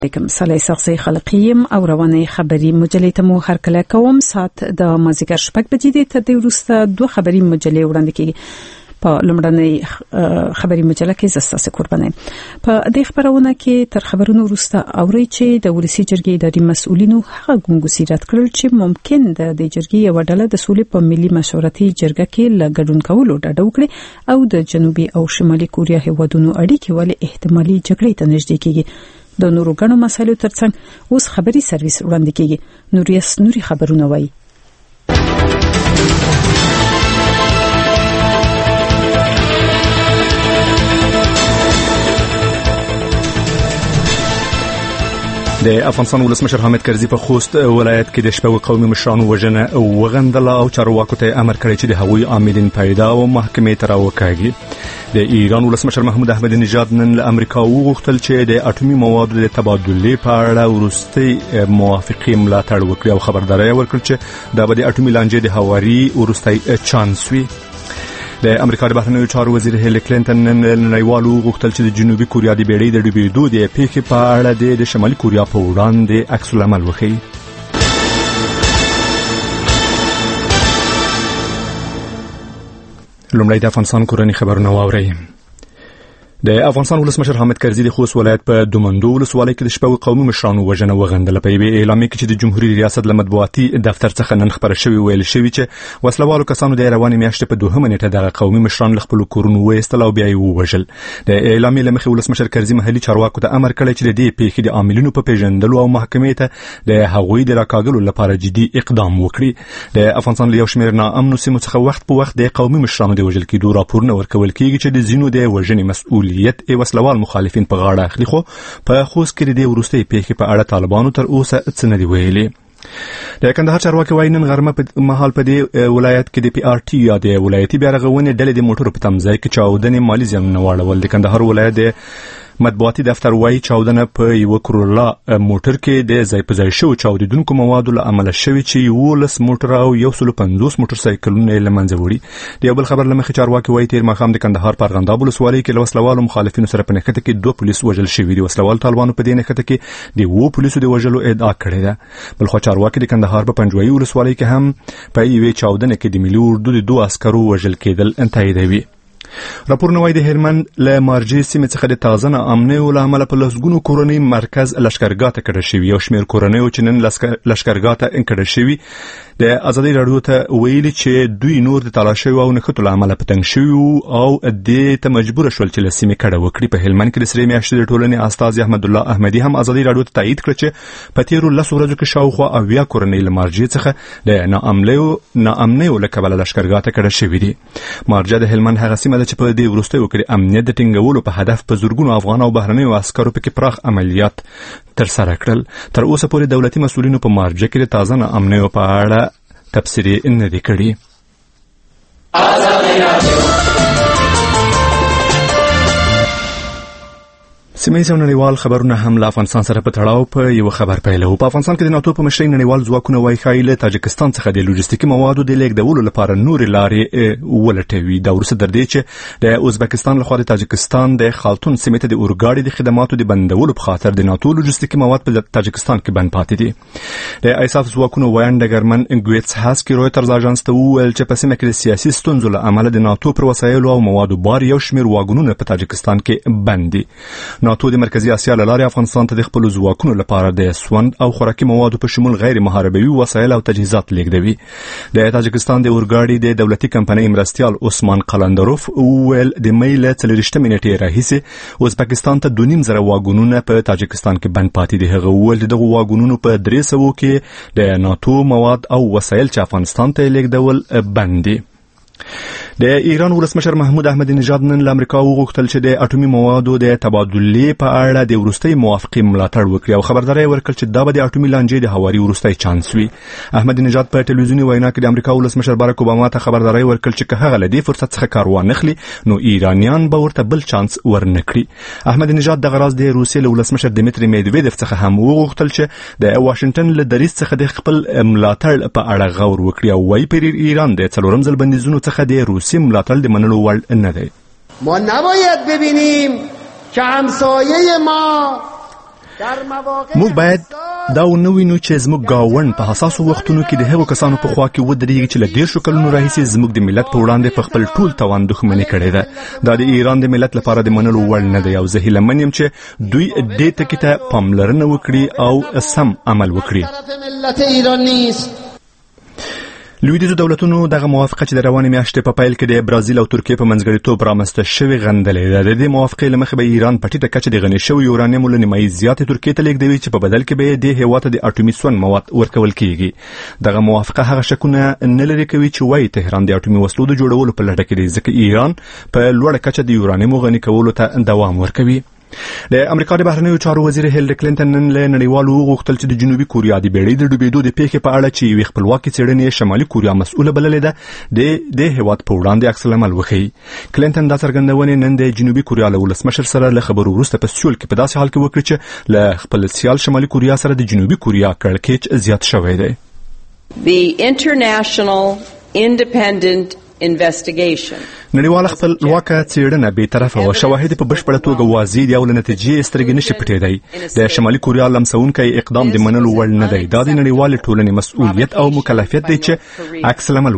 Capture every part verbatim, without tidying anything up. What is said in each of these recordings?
کوم صالح شخصي خلقیم او رواني خبري مجلې ته مو هرکله کوم سات د مازیګر شپږ بجې د تر وروسته دوه خبري مجلې وړاندې کیږي په لومړنۍ خبري مجله کې زسته قربانه په دې خبرونه کې تر خبرونو وروسته اوري چې د ولسی جرګې اداري مسؤلینو هغه ګونګوسی رد کړل چې ممکن د دې جرګې یو ډله د سولې په ملي مشورتي جرګه کې لګډون کولو ډډه وکړي او د جنوبي او شمالي کوریا هیوادونو اړیکې ولې احتمالي جګړې ته نږدې کیږي د نورو غنو مسایلو ترڅنګ اوس خبري سرویس وړاندې کیږي نوریس نوري خبرونه وایي د افغانستان ولسمشر حامد کرزي په خوست ولایت کې د شپږ قومي مشرانو وژنه او وغندله او چارواکو ته امر کړی چې د هغوی عاملین پیدا او محکمې ته راوکاږي د ایران ولسمشر محمود احمدی نژاد نن له امریکا وغوښتل چې د اټومي موادو د تبادلې په اړه وروستي موافقې ملاتړ وکړي او خبرداري ورکړي چې دا به د اټومي لانجې د هواري وروستي چانس وي د امریکا د بهرنیو چارو وزیر هیلي کلینټن نن نړیوالو غوښتل چې د جنوبي کوریا د بیړۍ د ډوبېدو د پیښې په اړه د شمالي کوریا په وړاندې عکس العمل وښيي. لومړی د افغانستان کورنۍ خبرونه واورئ. د افغانستان ولسمشر حامد کرزي د خوست ولایت په دومندو ولسوالۍ کې د شپږ قومي مشرانو وژنه وغندله. په یوه اعلامیه کې چې د جمهوریت ریاست له مطبوعاتي دفتر څخه نن خبره شوې ویل شوې چې وسلوالو کسانو د روانې میاشتې په دوهمه نیټه دغه قومي مشران له خپلو کورونو وایستل او بیا یې ووژل. د اعلامیې له مخې ولسمشر کرزي محلي چارواکو ته امر کړی چې د دې پیښې د عاملینو په پیژندلو او محکمې ته د هغوی د راکاږلو لپاره جدي اقدام وکړي. د افغانستان له یو شمېر ناامنو سیمو څخه وخت په وخت د قومي مشرانو د وژل کېدو راپورونه ورکول کېږي چې د ځینو د وژنې مسؤلیت یې وسلوال مخالفین په غاړه اخلي. خو په خوست کې د وروستي پیښې په اړه طالبانو تر اوسه څه نه دی ویلي. د کندهار چارواکي وايي نن غرمه په محل په دې ولایت کې د پی آر ټي یا د ولایتي بیارغونې ډلې د موټرو په تمځای کې چاودنې مالي زیانونه واړول. د کندهار ولایت د مطبوعاتي دفتر وايي چاودنه په یو کرولا موټر کې د ځای په ځای شو چاودیدونکو موادو له عمله شوې چې ولس موټر او یو سل پنځوس موټر سایکلونه له منځه وړي. د یو بل خبر لمخې چارواکي وايي تیر ماښام د کندهار په ارغنداب ولسوالۍ کې له وسلوالو مخالفینو سره په نښته کې دوه پولیس وژل شوي دي. وسلوال طالبانو په دې نښته کې د وو پولیسو د وژلو ادعا کړې ده. بل خو چارواکي د کندهار په پنجوایي ولسوالۍ کې هم په یوې چاودنه کې د ملي اردو د دوه عسکرو وژل کېدل تاییدوي. راپورونه وايي د هلمند له مارجې سیمې څخه د تازه ناامنیو له امله په لسګونو کورنۍ مرکز لشکرګاه ته کډه شوي. یو شمېر کورنۍ چې نن لشکرګاه ته کډه شوي د ازادي راډیو ته ویلي چې دوی نور د تالاشۍ او نښتو له امله په تنګ شوي او دې ته مجبور شول چې له سیمې کډه وکړي. په هلمند کې د سرې میاشتې د ټولنې استازي احمد الله احمدي هم ازادي راډیو ته تایید کړ چې په تیرو لسو ورځو کې شاوخوا اویا کورنۍ له مارجې څخه د ناامنیو ناامنیو له کبله لشکرګاه ته کډه شوي دي. مارجه د هلمند هغه سیمه ده چې په دې وروستیو کې امنیت د ټینګولو په هدف په زورګونو افغان او بهرنیو عسکرو پکې پراخ عملیات ترسره کړل. تر اوسه پورې دولتي مسؤلینو په مارجه کې د تازه ناامنیو په اړه تفسیری نه دی کړی. سیمه نړیوال خبرونه هم له افغانستان سره په تړاو په یو خبر پیلو. په افغانستان کې د ناتو په مشرۍ نړیوال ځواکونه وايي ښایي له تاجکستان څخه د لوجستیکي موادو د لیږدولو لپاره نورې لارې ولټوي. دا وروسته تر دې چې د ازبکستان لخوا د تاجکستان د خالتون سیمې ته د اورګاډي د خدماتو د بندولو په خاطر د ناتو لوجستیکي مواد په تاجکستان کې بند پاتې دي. د ایساف ځواکونو وایي ډګرمن ګویتس هاسکي رویټرز اژانس ته وویل چې په سیمه کې د سیاسي ستونزو له امله د ناتو پر وسایلو او موادو بار یو شمېر واګونونه په تاجکستان کې بند دي. ناتو د مرکزي اسیا له لارې افغانستان ته د خپلو ځواکونو لپاره د سوند او خوراکي موادو په شمول غیر محاربوي وسایل او تجهیزات لیږدوي. د تاجکستان د اورګاډي د دولتي کمپنۍ مرستیال عثمان قلندروف وویل د مې له څلوېښتمې نیټې راهیسې ازبکستان ته دوه نیم زره واګونونه په تاجکستان کې بند پاتې دي. هغه وویل د دغو واګونونو په درې سوو کې د ناتو مواد او وسایل چې افغانستان ته لیږدول بند دي. د ایران ولسمشر محمود احمدی نژاد نن له امریکا وغوښتل چې د اټومي موادو د تبادلې په اړه د وروستي موافقې ملاتړ وکړي او خبرداری ورکړ چې دا به د اټومي لانجې د هواري وروستی چانس وي. احمدی نژاد په ټلویزیوني وینا کې د امریکا ولسمشر باراک اوباما ته خبرداری ورکړ چې که هغه له دې فرصت څخه کار وانخلي نو ایرانیان به ورته بل چانس ورنکړي. احمدی نژاد دغه راز د روسیې له ولسمشر دمیتری میدویدف څخه هم وغوښتل چې د واشنگټن له دریځ څخه د خپل ملاتړ په اړه غور وکړي او وايي پر ایران د څلورم ځل بندیزونو څخه د روسیې ملاتړ د منلو وړ نه دی. ما نباید ببینیم که همسایه ما موږ باید دا ونوینو چې زموږ گاوند په حساسو وختونو کې د هغو کسانو په خوا کې ودرېږي چې له ډېر شو کلونو راهیسې زموږ د ملت په وړاندې په خپل ټول توان دښمني کړې ده. دا د ایران د ملت لپاره د منلو وړ نه دی او زه هیله من یم چې دوی دې ټکي ته پاملرنه وکړي او سم عمل وکړي. لویدیځو دولتونو دغه موافقه چې د روانې میاشتې په پیل کې د برازیل او ترکیې په منځګړیتوب رامنځته شوې غندلې ده. د دې موافقې له مخې به ایران په ټیټه کچه د غني شوي یورانیم له نیمایي زیاتې ترکیې ته لیږدوي چې په بدل کې به یې دې هېواد ته د اټومي سون مواد ورکول کیږي. دغه موافقه هغه شکونه نه لرې کوي چې وایي تهران د اټومي وسلو د جوړولو په لټه کې دی ځکه ایران په لوړه کچه د یورانیمو غني کولو ته دوام ورکوي. د امریکا د بهرنیو چارو وزیر هیلری کلینټن نن له نړیوالو وغوښتل چې د جنوبي کوریا د بیړۍ د ډوبېدو د پیښې په اړه چې یوې خپلواکې څېړنې شمالي کوریا مسؤله بللې ده د دې هېواد په وړاندې عکس العمل وښیي. کلینټن دا څرګندونې نن د جنوبي کوریا له ولسمشر سره له خبرو وروسته په سیول کې په داسې حال کې وکړي چې له خپل سیال شمالي کوریا سره د جنوبي کوریا کړکېچ زیات شوی دی. The international independent investigation نړیواله خپلواکه څېړنه بې طرفه او شواهد په بشپړه توګه واضح دي او له نتیجې سترګې نشي پټېدی. د شمالي کوریا لمسونکی اقدام د منلو وړ نه دی. دا د نړیوالې ټولنې مسؤلیت او مکلفیت دی چې عکس العمل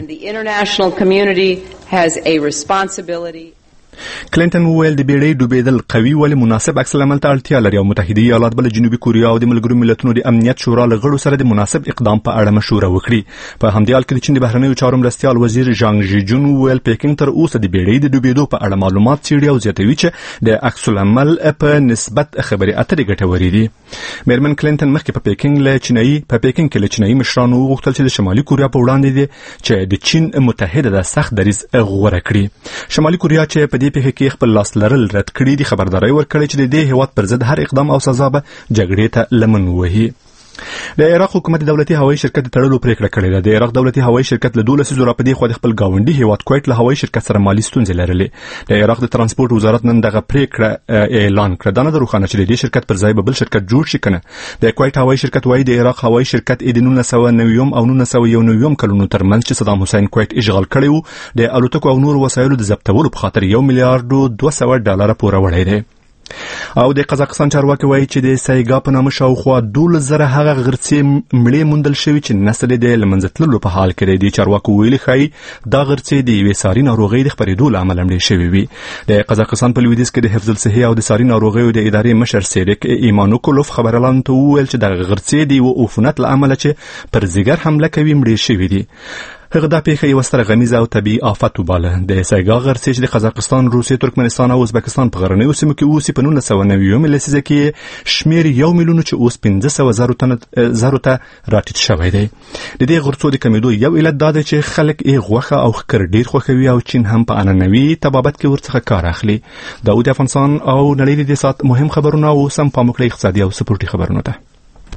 وښیي. کلینټن وویل د بیړۍ ډوبېدل قوي ولې مناسب عکس العمل ته اړتیا لري او متحده ایالات بل جنوبي کوریا او د ملګرو ملتونو د امنیت شورا له غړو سره د مناسب اقدام په اړه مشوره وکړي. په همدې حال کې د چین د بهرنیو چارو مرستیال وزیر ژانګ ژیجون وویل پیکینګ تر اوسه د بیړۍ د ډوبېدو په اړه معلومات څېړي او زیاتوي چې د عکس العمل په نسبت خبرې اترې ګټورې دي. میرمن کلینټن مخکې په پیکینګ له چینایي په پیکینګ کې له چینایي مشرانو وغوښتل چې د شمالي کوریا په وړاندې دي چې د چین متحده د سخت دریځ غوره کړي. شمالي کوریا چې په دې پیښه کې خپل لاس لرل رد کړي دي خبرداري ورکړي چې د دې هېواد پر ضد هر اقدام او سزا به جګړې ته لمن ووهي. د عراق حکومت دولتي هوایي شرکت د تړلو پریکړه کړې ده. د عراق دولتي هوایي شرکت له دولس زره په دې خو د خپل گاونډي هیواد کویت له هوایي شرکت سره مالی ستونزې لرلې. د عراق د ترانسپورت وزارت نن دغه پریکړه اعلان کړه. دا نه روښانه چې د دې شرکت پر ځای به بل شرکت جوړ شي کنه. د کویت هوایي شرکت وايي د عراق هوایي شرکت د نولس سوه نوي او نولس سوه یو نوي کلونو ترمنځ چې صدام حسین کویت اشغال کړی و د الوتکو او نور وسایلو د ضبطولو په خاطر یو میلیارډ دوه سوه ډالر پورې وړی دی. او د قزاقستان چارواکي وایي چې د سایګا په نامه شاوخوا دولس زره هغه غرڅې مړې موندل شوي چې نسل یې د له منځه تللو په حال کې دی. د چارواکو ویلي ښایي دا غرڅې د یوې ساري ناروغۍ د خپرېدو له امله مړې شوې وي. د قزاقستان په لویدیځ کې د حفظ الصحې او د ساري ناروغیو د ادارې مشر سیریک ایمانوکولوف خبريالانو ته وویل چې دغه غرڅې د یوه عفونت له امله چې پر ځیګر حمله کوي مړې شوي دي. هغه دا پیښه یوه ستره غمیزه او طبیعي آفت وباله. د سایګا غرڅې چې د قزاقستان، روسیې، ترکمنستان او ازبکستان په غرنیو سیمو کې اوسي په نولس سوه نوي لسیزه کې شمېر یو میلیون چې اوس پنځه سوه زرو تنه زرو ته راټیټ شوی دی. د دې غرڅو د کمیدو یو علت دا دی چې خلک یې غوښه او ښکر ډېر خوښوي او چین هم په عنعنوي طبابت کې ورڅخه کار اخلي. دا د افغانستان او نړۍ د سات مهم خبرونه او سم پام وکړئ اقتصادي او سپورټي خبرونه ده.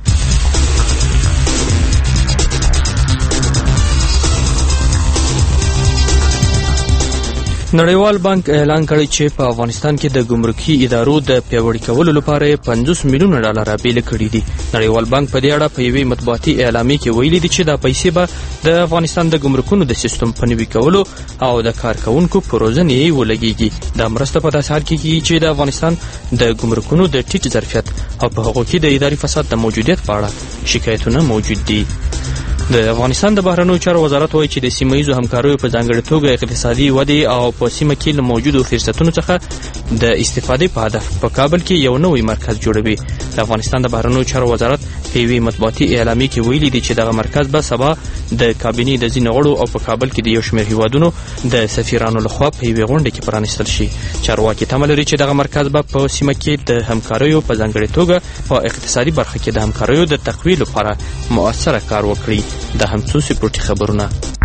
نړیوال بانک اعلان کړی چې په افغانستان کې د ګمرکي ادارو د پیاوړي کولو لپاره پنځوس میلیونه ډالر بیل کړي دي. نړیوال بانک په دې اړه په یوې مطبوعاتي اعلامیه کې ویلي دي چې دا پیسې به د افغانستان د ګمرکونو د سیستم په نوي کولو او د کارکونکو په روزنې ولګيږي. دا مرسته په داسې حال کې کیږي چې د افغانستان د ګمرکونو د ټیټ ظرفیت او په هغو کې د اداري فساد د موجودیت په اړه شکایتونه موجود دي. د افغانستان د بهرنیو چارو وزارت وایي چې د سیمه ییزو همکاریو په ځانګړې توګه اقتصادي ودې او په سیمه کې له موجودو فرصتونو څخه د استفادې په هدف په کابل کې یو نوی مرکز جوړوي. د افغانستان د بهرنیو چارو وزارت په یوې مطبوعاتي اعلامیه کې ویلي دي چې دغه مرکز به سبا د کابینې د ځینو غړو او په کابل کې د یو شمېر هیوادونو د سفیرانو لخوا په یوې غونډه کې پرانیستل شي. چارواکي تمه لري چې دغه مرکز به په سیمه کې د همکاریو په ځانګړې توګه په اقتصادي برخه کې د همکاریو د تقویې لپاره مؤثره کار وکړي. د همڅو سپورټي خبرونه.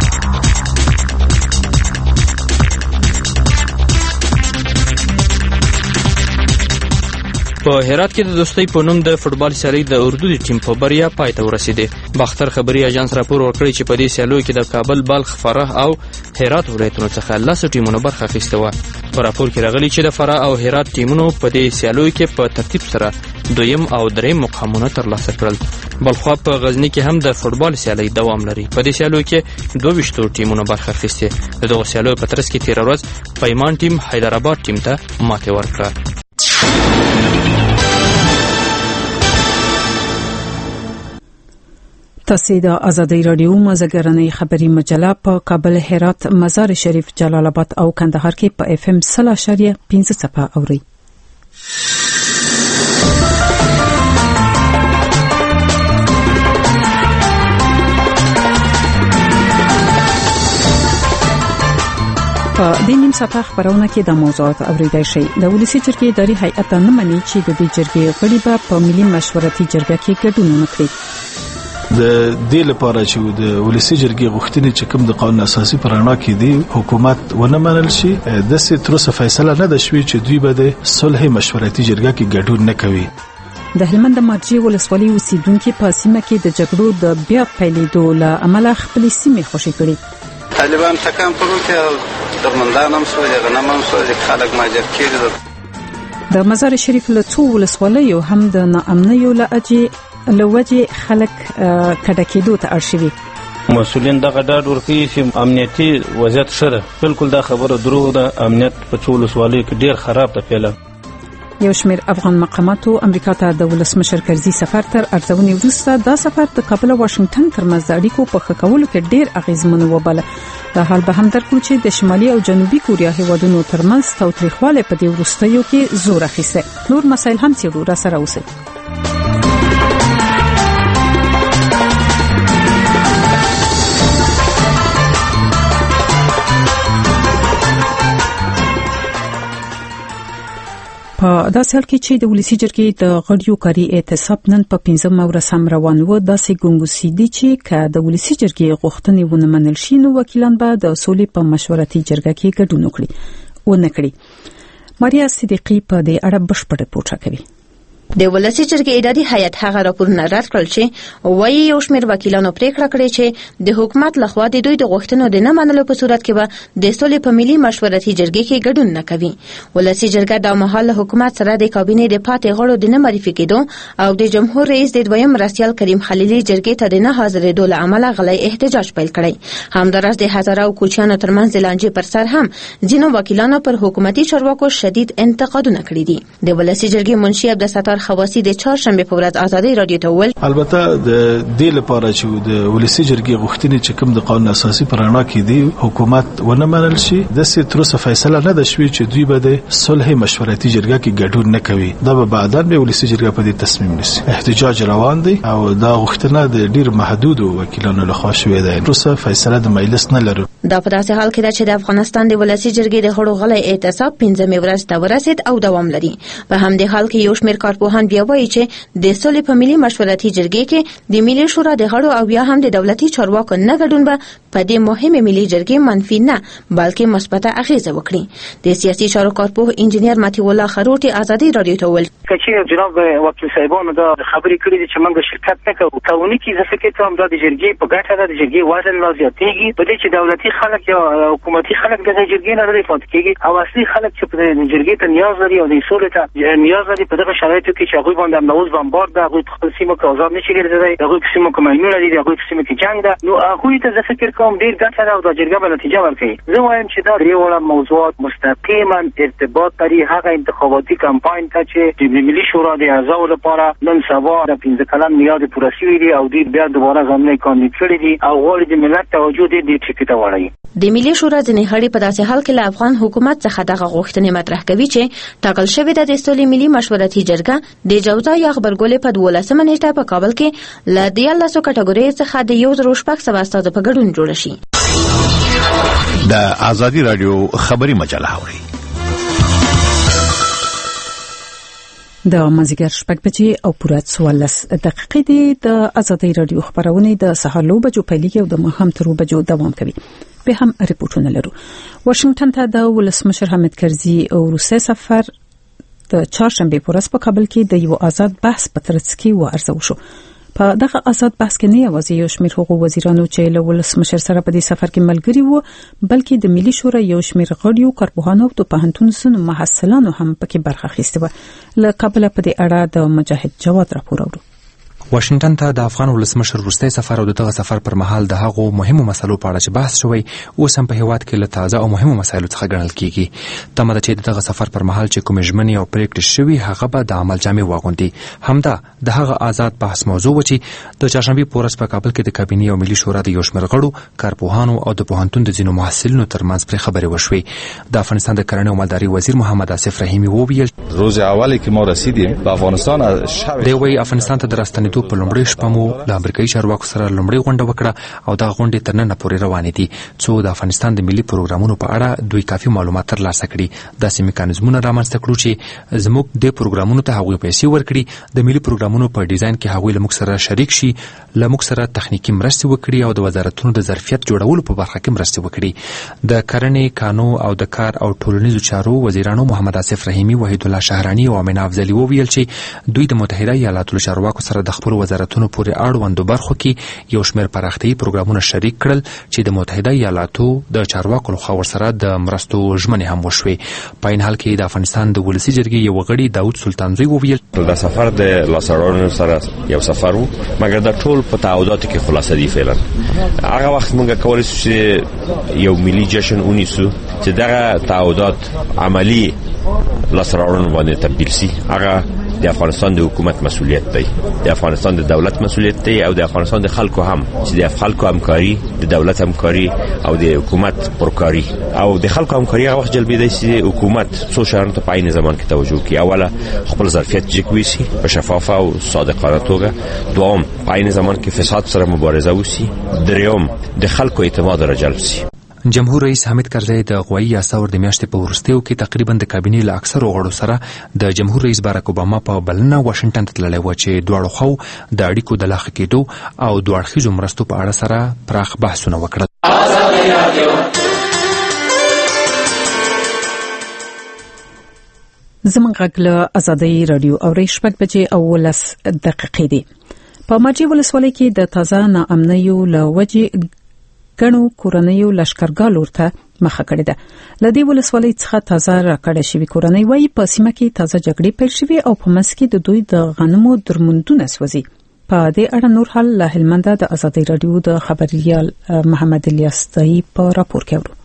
په هرات کې د دوستۍ په نوم د فوټبال سیالۍ د اردو د ټیم په بریا پای ته ورسېدې. باختر خبري اژانس راپور ورکړی چې په دې سیالیو کې د کابل، بلخ، فراه او هرات ولایتونو څخه لس ټیمونو برخه اخیسته وه. په راپور کې راغلي چې د فراه او هرات ټیمونو په دې سیالیو کې په ترتیب سره دویم او دریم مقامونه ترلاسه کړل. بلخوا په غزني کې هم د فوټبال سیالۍ دوام لري. په دې سیالیو کې دوه ویشتو ټیمونو برخه اخیستې. د دغو سیالیو په ترڅ کې تېره ورځ پیمان ټیم حیدرآباد ټیم ته ماتې ورکړه. تاسو د آزادۍ رادیو مازیګرنۍ خبري مجله په کابل، هرات، مزار شریف، جلال آباد او کندهار کې په اف ام صفر اشاریه پنځه صفه اوري. په دې نیم ساعته خبرونه کې د موضوعات اوریدای شي. د ولسی جرګې اداري هیئت نه مني چې د دې جرګې غړي به په ملي مشورتي جرګه کې ګډون وکړي. د دې لپاره چې د ولسی جرګې غوښتنې چې کوم د قانون اساسي پرانا کې دی حکومت ونه منل شي، د څه تر څه فیصله نه ده شوې چې دوی به د صلح مشورتي جرګه کې ګډون نه کوي. د هلمند مرجی ولسوالۍ اوسیدونکو په سیمه کې د جګړو د بیا پیلېدو له امله خپل سیمه خوشي کړي. طالبان ټکان پرو کې درمندان هم سو دي غنم هم سو دي خلک ماجر کېږي. د مزار شریف له څو ولسوالیو هم د ناامنیو له اجي لوجه خلک کډه کېدو ته ارشوي. مسؤلین دغه ډاډ ورکوي چې امنیتي وضعیت شره بالکل دا خبره دروغ ده. امنیت په څو ولسوالیو کې ډیر خراب ده. پیله یو شمېر افغان مقاماتو امریکا ته د ولسمشر کرزي سفر تر ارزونې وروسته دا سفر د کابل او واشنگټن ترمنځ د اړیکو په ښه کولو کې ډیر اغیزمن وباله. دا حال به هم درکړو چې د شمالي او جنوبي کوریا هیوادونو ترمنځ تاوتریخوالی په دې وروستیو کې زور اخیسته. نور مسایل هم څېړو، را سره اوسئ. په داسې حال کې چې د ولسی جرګې د غړیو کاري اعتصاب نن په پنځمه ورځ هم روان و، داسې ګونګوسي دي چې که د ولسی جرګې غوښتنې ونه منل شي نو وکیلان به د سولې په مشورتي جرګه کې ګډون وکړي ونه کړي. ماریا صدیقی په دې اړه بشپړ رپورټ راکوي. د ولسی جرګې اداري هیئت هغه راپورونه رد کړل چې وایي یو شمېر وکیلانو پریکړه کړې چې د حکومت لخوا د دوی د غوښتنو د نه منلو په صورت کې به د سولې په ملي مشورتي جرګې کې ګډون نه کوي. ولسی جرګه د مهال حکومت سره د کابینې د پاتې غړو د نه معرفي کېدو او د جمهور رئیس د دویم مرستیال کریم خلیلي جرګې ته د نه حاضرېدو له امله غلی احتجاج پیل کړی. همداراز د هزاره او کوچیانو ترمنځ د لانجې پر سر هم ځینو وکیلانو پر حکومتي چارواکو شدید انتقادونه کړي دي. د ولسی جرګې منشي عبدالستار خواصي د چهارشنبه په ورځ آزادۍ رادیو ته وویل البته د دې لپاره چې د ولسی جرګې غوښتنې چې کوم د قانون اساسي پرانا کې دی حکومت ونه منل شي، د څه تر څه فیصله نه ده شوې چې دوی به د صلح مشورتي جرګه کې ګډون نه کوي. دا به بعداً به ولسی جرګه په دې تصمیم نیسي. احتجاج روان دی او دا غوښتنه د ډیر محدود وکیلانو لخوا شوې ده. تر څه فیصله د مجلس نه لرو. دا په داسې حال کې ده چې د افغانستان د ولسی جرګې د غړو غلې اعتصاب پنځمه ورځ ته ورسید او دوام لري. په همدې حال کې یو شمېر کارپوهان بیا وایي چې د سولې په ملي مشورتي جرګې کې د ملي شورا د غړو او بیا هم د دولتي چارواکو نه ګډون به په دې مهمه ملي جرګې منفي نه بلکې مثبته اغیزه وکړي. د سیاسي چارو کارپوه انجنیر متي الله خروټي آزادۍ رادیو ته وویل چې جناب وکیل صاحبانو دا خبرې کړې دي چې موږ شرکت نه کوو. قانوني کې ځکه چې هم دا د جرګې په ګټه ده، د جرګې وزن لا زیاتېږي په دې چې دولتي خلک یا حکومتي خلک د جرګې نه لري پاتې کېږي او اصلي خلک چې په جرګې ته نیاز لري او د سولې ته نیاز لري په دغه شرایطو کې چې هغه باندې نوز بمبار ده، هغه خپل سیمه کې آزاد نشي ګرځېدای، هغه په سیمه کې ماینونه دي، هغه په سیمه کې جنگ ده. نو هغه ته زه فکر کوم ډیر ګټه ده او د جرګې به نتیجه ورکړي. زه وایم چې دا ډېر موضوعات مستقیما ارتباط لري هغه انتخاباتي کمپاین ته چې د ملي شورا د اعضاء لپاره نن سبا د پنځه کلن میاد پوره شوی دی او دوی بیا دوباره ځانونه کاندید کړي دي او غواړي د ملت توجه دې دې ټکی ته واړوي. د ملي شورا ځینې غړي په داسې حال کې له افغان حکومت څخه دغه غوښتنې مطرح کوي چې ټاکل شوې ده د سولې ملي مشورتي جرګه د جوزا یا خبرګولې په دولسمه نیټه په کابل کې له دیارلسو کټګورۍ څخه د یو زر شپږ سوه استازو په ګډون جوړه شي. د آزادۍ رادیو خبري مجله اوري. د مازیګر شپږ بجې او پوره څوارلس دقیقې دي. د آزادۍ رادیو خبرونه د سهار لو بجو پیلېږي او د ماښام تر بجو دوام کوي. به هم ریپورتونه لرو. واشنگټن ته د ولسمشر حامد کرزي او روسي سفر د چهارشنبه په ورځ په کابل کې د یو آزاد بحث په ترڅ کې وارزو شو. په دغه آزاد بحث کې نه یوازې یو شمېر حقوق وزیرانو چې له ولسمشر سره په دې سفر کې ملګري وو بلکې د ملي شورا یو شمېر غړیو کارپوهانو او د پوهنتون سونو محصلانو هم پکې برخه اخیسته و. له کابل په دې اړه د مجاهد جواد راپور اورو. واشنگټن ته د افغان ولسمشر وروستی سفر او دغه سفر پر مهال د هغو مهمو مسلو په اړه چې بحث شوی اوس هم په هیواد کې له تازه او مهمو مسایلو څخه ګڼل کیږي. تمه ده چې دغه سفر پر مهال چې کومې ژمنې او پریکړې شوي هغه به د عمل جامې واغوندي. همدا د هغه آزاد بحث موضوع و چې د چهارشنبې په ورځ په کابل کې د کابینې او ملي شورا د یو شمېر غړو، کارپوهانو او د پوهنتون د ځینو محصلینو ترمنځ پرې خبرې وشوې. د افغانستان د کرنې او مالدارۍ وزیر محمد آصف رحیمي وویل روز اولی که ما رسیدیم به افغانستان دی وایي افغانستان ته د راستنېدو په لومړۍ شپه مو له امریکایي چارواکو سره لومړۍ غونډه وکړه او دغه غونډې تر ننه پورې روانې دي څو د افغانستان د ملي پروګرامونو په اړه دوی کافي معلومات ترلاسه کړي. داسې میکانیزمونه رامنځته کړو چې زموږ د پروګرامونو ته هغوی پیسې ورکړي، د ملي پروګرامونو په ډیزاین کې هغوی له موږ سره شریک شي، له موږ سره تخنیکي مرستې وکړي او د وزارتونو د ظرفیت جوړولو په برخه کې مرستې وکړي. د کرنې، کانو او د کار او ټولنیزو چارو وزیرانو محمد آصف رحیمي، وحید الله شهرانی او امین افضلي وویل چې دوی د متحده ایالاتو له چارواکو سره د خپلو وزارتونو پورې اړوندو برخو کې یو شمېر پراختیايي پروګرامونه شریک کړل چې د متحده ایالاتو د چارواکو لخوا ورسره د مرستو ژمنې هم وشوې. په این حال کې د افغانستان د ولسي جرګې یو غړي داود سلطانزوی وویل دا سفر د لاسوهنو سره یو سفر وو، مګر دا ټول په تعهداتو کې خلاصه دي. فعلا هغه وخت موږ کولای شو چې یو ملي جشن ونیسو چې دغه تعهدات عملی لاسوهنو باندې تبدیل شي. هغه د افغانستان د حکومت مسؤلیت دی، د افغانستان د دولت مسؤلیت دی او د افغانستان د خلکو هم چې د خلکو همکاري، د دولت همکاري او د حکومت پرکاري او د خلکو همکاري هغه وخت جلبېدای شي حکومت څو شیانو ته په عین زمان کې توجه کوي. اوله خپل ظرفیت جګوي شي په شفافه او صادقانه توګه، دوم په عین زمان کې فساد سره مبارزه وشي، دریم د خلکو اعتماد را جلب شي. جمهور رئیس حامد کرزی د غوایی یاساور د میاشتې په وروستیو کې تقریبا د کابینې له اکثرو غړو سره د جمهور رئیس باراک اوباما په بلنه واشنگټن ته تللی و چې دواړو خو د اړیکو د لا ښه کېدو او دوه اړخیزو مرستو په اړه سره پراخ بحثونه وکړل. زموږ غږ له ازادۍ رادیو اورئ شپږ بجې او ولس دقیقې دي. په ماجی ولسوالۍ کې د تازه ناامنیو له وجې ګڼو کورنیو لشکرګاه لور ته مخه کړې ده. له دې ولسوالۍ څخه تازه راکړې شوې کورنۍ وایي په سیمه کې تازه جګړې پیل شوې او په منځ کې د دوی د غنمو درمندونه سوځي. په دې اړه نور حال له هلمند د ازادۍ رادیو د خبريال محمد الیاس تای په راپور کې ورو.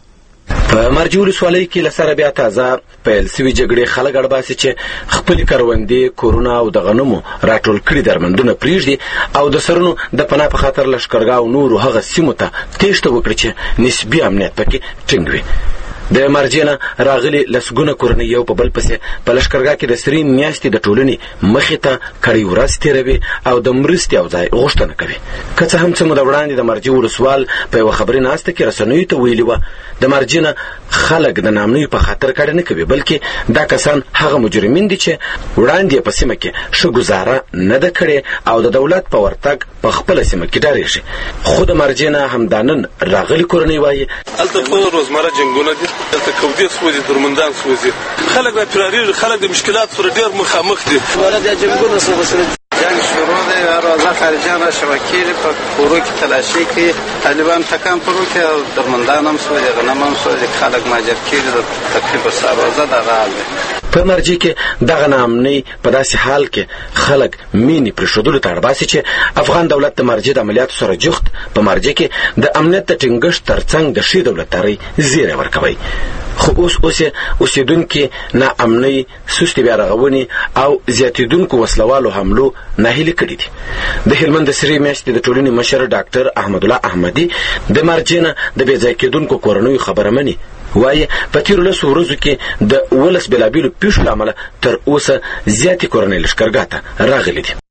په مرجی ولسوالۍ کې لسره بیا تازه پیل سوي جګړې خلک اړباسي چې خپل کروندې، کورونه او د غنمو راټول کړي درمندونه پریږدي او د سرونو د پناه په خاطر لشکرګاه او نورو هغه سیمو ته تېښته وکړي چې نسبي امنیت پکې ټینګ وي. د مرجینا راغلي لسګونه کورنۍ یو په بل پسې په لشکرګاه کې د سرین میاشتې د ټولنې مخې ته کړي ورځ تیروي او د مرستې او ځای غوښتنه کوي. که څه هم څه موده وړاندې د مرجي ولسوال په یوه خبري ناسته کې رسنیو ته ویلي وه د مرجینا خلک د نامنیو په خاطر کډه نه کوي، بلکې دا کسان هغه مجرمین دي چې وړاندې په سیمه کې ښه ګزاره نه ده کړې او د دولت په ورتګ په خپله سیمه کې ډارېږي. خو د مرجینا همدانن راغلي کورنۍ وایي هلته په روزمره جنګونه دي، دلته کودې سوځي، درمندان سوځي، خلک را پرارېږي، خلک د مشکلات سره ډېر مخامخ دي. ولې د جنګونو سره جنگ شروع دی، راځه خارجان را شبکې په کورو کې تلاشي کوي، طالبان تکان پرو کې درمندان هم سوځي، غنم هم سوځي، خلک ماجر کېږي، تقریبا ساروزه دغه حال دی. په مرجي کې دغه ناامنۍ په داسې حال کې خلک مینې پرېښودلو ته اړباسي چې افغان دولت د مرجي د عملیاتو سره جوخت په مرجي کې د امنیت د ټینګښت ترڅنګ د ښې دولتدارۍ زیری ورکوي. خو اوس اوس اوسېدونکي ناامنۍ، سستې بیا رغونې او زیاتېدونکو وسلوالو حملو ناهیلي کړي دي. د هلمند د سرې میاشتې د ټولنې مشر ډاکټر احمد الله احمدي د مرجي نه د بې ځای کېدونکو کورنیو خبره مني. وایي په تیرو لسو ورځو کې د ولس بېلابېلو پیښو له امله تر اوسه زیاتې کورنۍ لښکرګاه ته راغلي دي.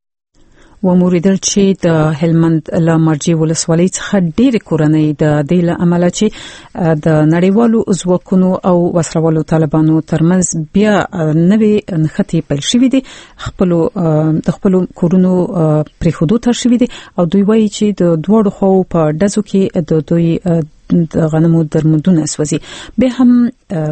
وموریدل چې د هلمند له مرجي ولسوالۍ څخه ډېرې کورنۍ د دې له امله چې د نړیوالو ځواکونو او وسلوالو طالبانو ترمنځ بیا نوې نښتې پیل شوې دي، خپلو د خپلو کورونو پرېښودو ته شوي دي او دوی وایي چې د دواړو خواو په ډزو کې د دوی د غنمو درمندونه سوځي. بیا هم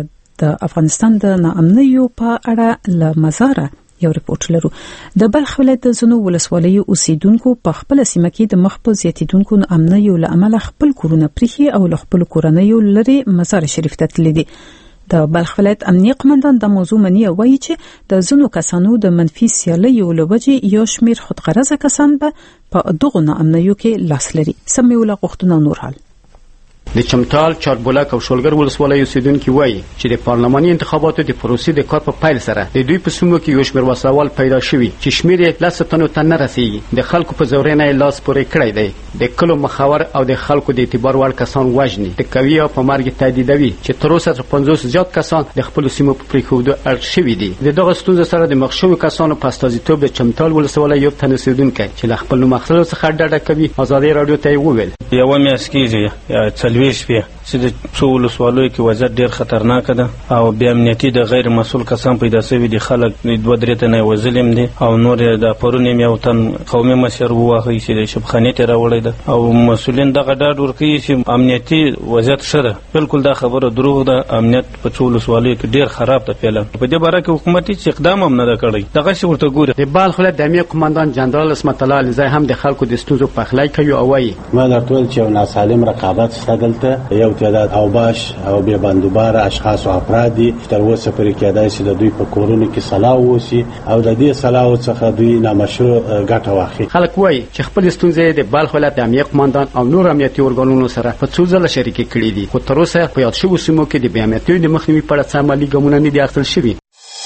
د افغانستان د ناامنیو په اړه له مزاره یو ریپورت لرو. د بلخ ولایت د ځینو ولسوالیو اوسیدونکو په خپل سیمه کې د مخ په زیاتیدونکو ناامنیو له امله خپل کورونه پریښي او له خپل کورنیو لري مزار شریف ته تللي دي. د بلخ ولایت امنیه قومندان د موضوع منی وایي چې د زنو کسانو د منفي سیالیو لوجې یو شمیر خودغرضه کسان به په دغه نامنیو کې لاس لري. سمې ولا غوښتنه نور حال د چمتال، چاربولک او شولګر ولسوالۍ اوسیدونکو وایي چې د پارلماني انتخاباتو د پروسې د کار په پیل سره د دوی په سیمو کې یو شمېر وسوال پیدا شوي چې شمېر یې لس تنو ته نه رسیږي. د خلکو په زورینه یې لاس پورې کړی دی. د کلو مخاور او د خلکو د اعتبار وړ کسان وژني، د کوي او په مرګ تهدیدوي چې تر اوسه تر پنځوس زیات کسان د خپل سیمو په پریښودو اړ شوي دي. د دغه ستونزې سره د مخ شویو کسانو په استازیتوب د چمتال ولسوالۍ یو تن اوسیدونکی چې له خپل نوم اخیستلو څخه ډډه کوي ازادي راډیو ته وویل یوه میاشت کېږي یا څلوېښت شپې چې د څو ولسوالیو کې وضعیت ډېر خطرناکه ده او بې امنیتي د غیر مسؤل کسان پیدا شوي دي. خلک دوه درې تنه یې وژلي هم دي او نور یې د پرون یې یو تن قومي مشر وواهه چې د شبخانې ته یې راوړی ده او مسؤلین دغه ډاډ ورکوي چې امنیتي وضعیت ښه ده. بالکل دا خبره دروغ ده. امنیت په څو ولسوالیو کې ډېر خراب ده. فعلا په دې باره کې حکومت هېڅ اقدام هم نه ده کړی. دغسې ورته ګوري. د بلخ ولایت د امنیه قومندان جنرال عصمت الله علیزی هم د خلکو د ستونزو پخلی کوي او وایي ما درته ویل چې یو ناسالم رقابت شته دلته. یو تعداد اوباش او بې بندوباره اشخاص او افراد دي تر اوسه پورې کېدای شي د دوی په کورونو کې سلاو وشي او د دې سلاو څخه دوی نامشروع ګټه واخلي. خلک وایي چې خپل ستونزې د بلخ ولایت د امنیه قومندان او نور امنیتي ارګانونو سره په څو ځله شریکې کړي دي خو تر اوسه په یاد شویو سیمو کې د بې امنیتۍ د مخنیوي په اړه څه عملي ګامونه نه دي اخیستل شوي.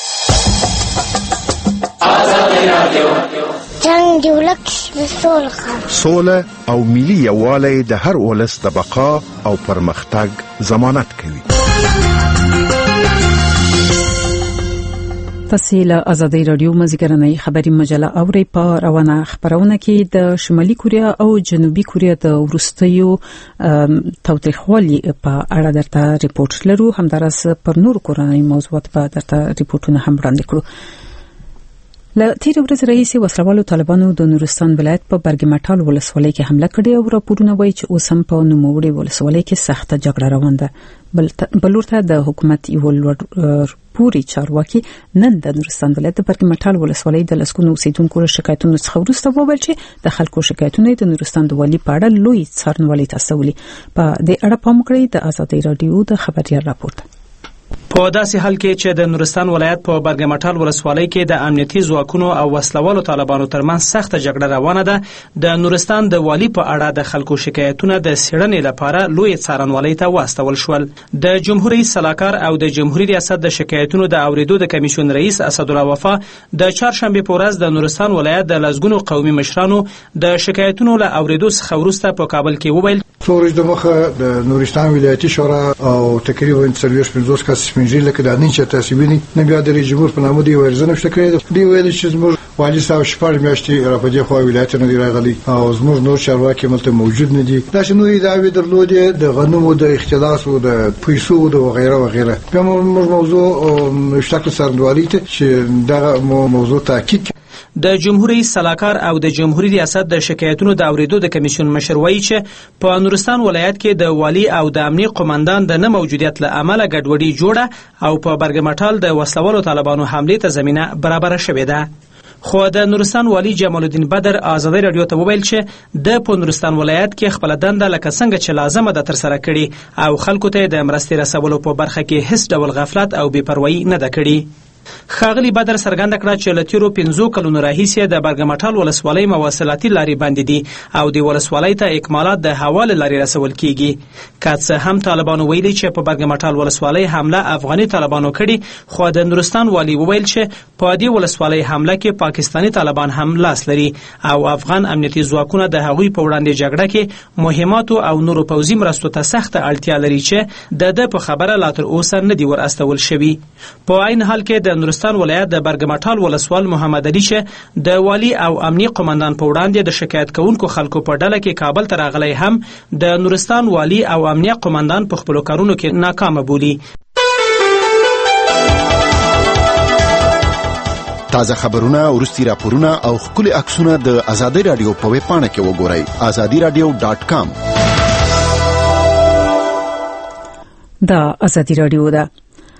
جنگ د ولس د سوله او ملي یووالی د هر ولس د بقا او پرمختګ ضمانت کوي. تاسو آزادی رادیو مزګرنۍ خبري مجله اوري په روانه خبرونه کې د شمالي کوریا او جنوبي کوریا د ورستیو توتریخوالي په اړه درته ریپورت لرو. همدارس پر نور کورنۍ موضوعات په درته ریپورتونه هم وړاندې کړو. له تیر ورځ رئیس وسلوالو طالبانو د نورستان ولایت په برګمټال ولسوالۍ کې حمله کړې او راپورونه وایي چې اوس هم په نوموړي ولسوالۍ کې سخته جګړه روانه ده. بلورته د حکومت یو لوړ پوری چارواکي نن د نورستان ولایت د برګمټال ولسوالۍ د لسکونو اوسیدونکو شکایتونو څخه وروسته وویل چې د خلکو شکایتونه د نورستان د والي په اړه لوی څارنوالي تاسولي. په دې اړه پام کړئ د آزادۍ رادیو د خبريال راپورټ. په داسې حال کې چې د نورستان ولایت په برګمټال ولسوالۍ کې د امنیتي ځواکونو او وسلوالو طالبانو ترمنځ سخته جګړه روانه ده، د نورستان د والي په اړه د خلکو شکایتونه د څېړنې لپاره لوی څارنوالۍ ته واستول شول. د جمهوریت رئیس سلاکار او د جمهوریت ریاست د شکایتونو د اوریدو د کمیسیون رئیس اسدالله وفا د چهارشنبه په ورځ د نورستان ولایت د لزګونو قومي مشرانو د شکایتونو له اوریدو څخه وروسته په کابل کې وویل څورج د مخه د نورستان ولایتي شورا او تقریبا څلوېښت پنځوس کس سپینځي لکه د نن چې تاسو ویني نه بیا د رئیس جمهور په نامه دی ورزنه شته کړی دی ویل چې زموږ والي صاحب شپږ میاشتې را پدې خو ولایت نه دی راغلی او زموږ نور چارواکي ملته موجود نه دي. دا چې نوې دعوی درلودې د غنمو د اختلاس او د پیسو او د وغیرہ وغیرہ کوم موضوع مشترک سرندوالي ته چې دا موضوع تاکید د جمهوریت رئیس سلاکار او د جمهوریت ریاست د شکایتونو د اوریدو د کمیسیون مشر وایي چې په نورستان ولایت کې د والي او د امنیه قومندان د نه موجودیت له امله ګډوډي جوړه او په برګمټال د وسلوالو طالبانو حمله ته زمينه برابر شوې ده. خو د نورستان والي جمال الدین بدر آزادۍ رادیو ته وویل چې د په نورستان ولایت کې خپل دنده لکه څنګه چې لازمه ده تر سره کړي او خلکو ته د مرستې رسولو په برخه کې هیڅ ډول غفلت او بې پروایي نه ده کړې. خاغلی بدر څرګنده کړه چې له تیرو پنځو کلونو راهیسې د برګمټال ولسوالۍ مواصلاتي لارې بندې دي او د ولسوالۍ ته اکمالات د حواله لارې رسول کیږي. که څه هم طالبانو ویلي چې په برګمټال ولسوالۍ حمله افغاني طالبانو کړي خو د نورستان والي وویل چې په دې ولسوالۍ حمله کې پاکستاني طالبان هم لاس لري او افغان امنیتي ځواکونه د هغوی په وړاندې جګړه کې مهماتو او نورو پوځي مرستو ته سخته اړتیا لري چې د د په خبره لا تر اوسه نه دی ور استول شوی. په عین حال کې د نورستان ولایت د برګمټال ولسوال محمد علي چې د والي او امنیه قومندان په وړاندې د شکایت کوونکو خلکو په ډله کې کابل ته راغلی هم د نورستان والي او امنیه قومندان په خپلو کارونو کې ناکامه بولي. تازه خبرونه، ورستي راپورونه او خپل عکسونه د آزادۍ رادیو په ویب پاڼه کې وګورئ آزادي رادیو ډاټ کام. دا آزادي رادیو ده.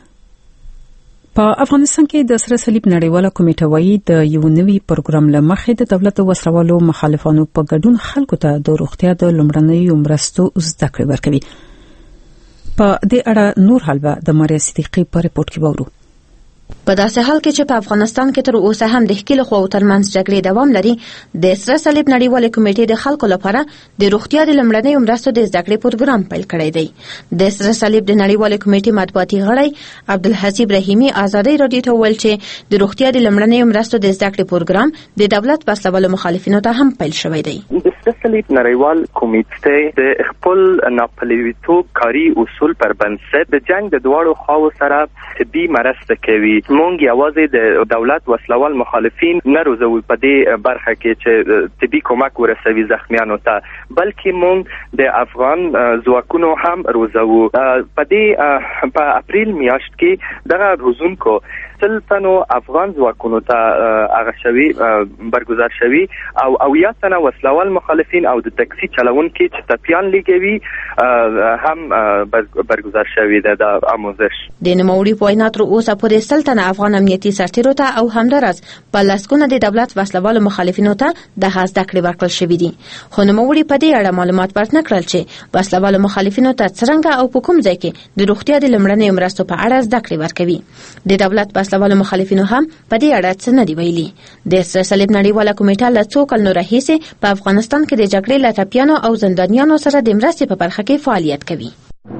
په افغانستان کې د سره صلیب نړیواله کمیټه وایي د یو نوي پروګرام له مخې د دولت وسلوالو مخالفانو په ګډون خلکو ته د روغتیا د لومړنیو مرستو زده کړې ورکوي. په دې اړه نور حال به د ماریا صدیقی په رپورت کې وورو. په داسې حال کې چې په افغانستان کې تر اوسه هم د ښکیلو خواو ترمنځ جګړې دوام لري، د سره صلیب نړیوالې کمیټې د خلکو لپاره د روغتیا د لومړنیو مرستو د زده کړې پروګرام پیل کړی دی. د سره صلیب د نړیوالې کمیټې مطبوعاتي غړی عبدالحسیب رحیمي ازادۍ راډیو ته وویل چې د روغتیا د لومړنیو مرستو د زده کړې پروګرام د دولت وسلوالو مخالفینو ته هم پیل شوی دی. د سره صلیب نړیوال کمیټې د خپل ناپلیویتوب کاري اصول پر بنسټ د جنگ د دواړو خواو سره طبي مرسته کوي. مونږ یوازې د دولت وسلوال مخالفین نه روزو په دې برخه کې چې طبي کومک ورسوي زخمیانو ته، بلکې مونږ د افغان ځواکونو هم روزو. په دې په اپریل میاشت کې دغه روزونکو سلطنو افغان ځواکونو ته هغه شوي برگزار شوي او او یا تنه وسلوال مخالفین او د تاکسی چلوونکي چې ټپیان لګوي هم برگزار شوي د آموزش. د نوموړي په وینا تر اوسه پورې سلطنه افغان امنیتي سرتیرو ته او همدارس په لسګونه د دولت وسلوالو مخالفینو ته د زده کړې ورکړل شوي دي، خو نوموړي په دې اړه معلومات ورکړل کړل چې وسلوالو مخالفینو ته څرنګه او په کوم ځای کې د روغتیا د لومړنیو مرستو په اړه زده کړې ورکوي. د دولت وسلوالو مخالفینو هم په دې اړه څه نه دی ویلي. د سره صلیب نړیواله کمیټه له څو کلونو راهیسې په افغانستان کې د جګړې له ټپیانو او زندانیانو سره د مرستې په برخه کې فعالیت کوي.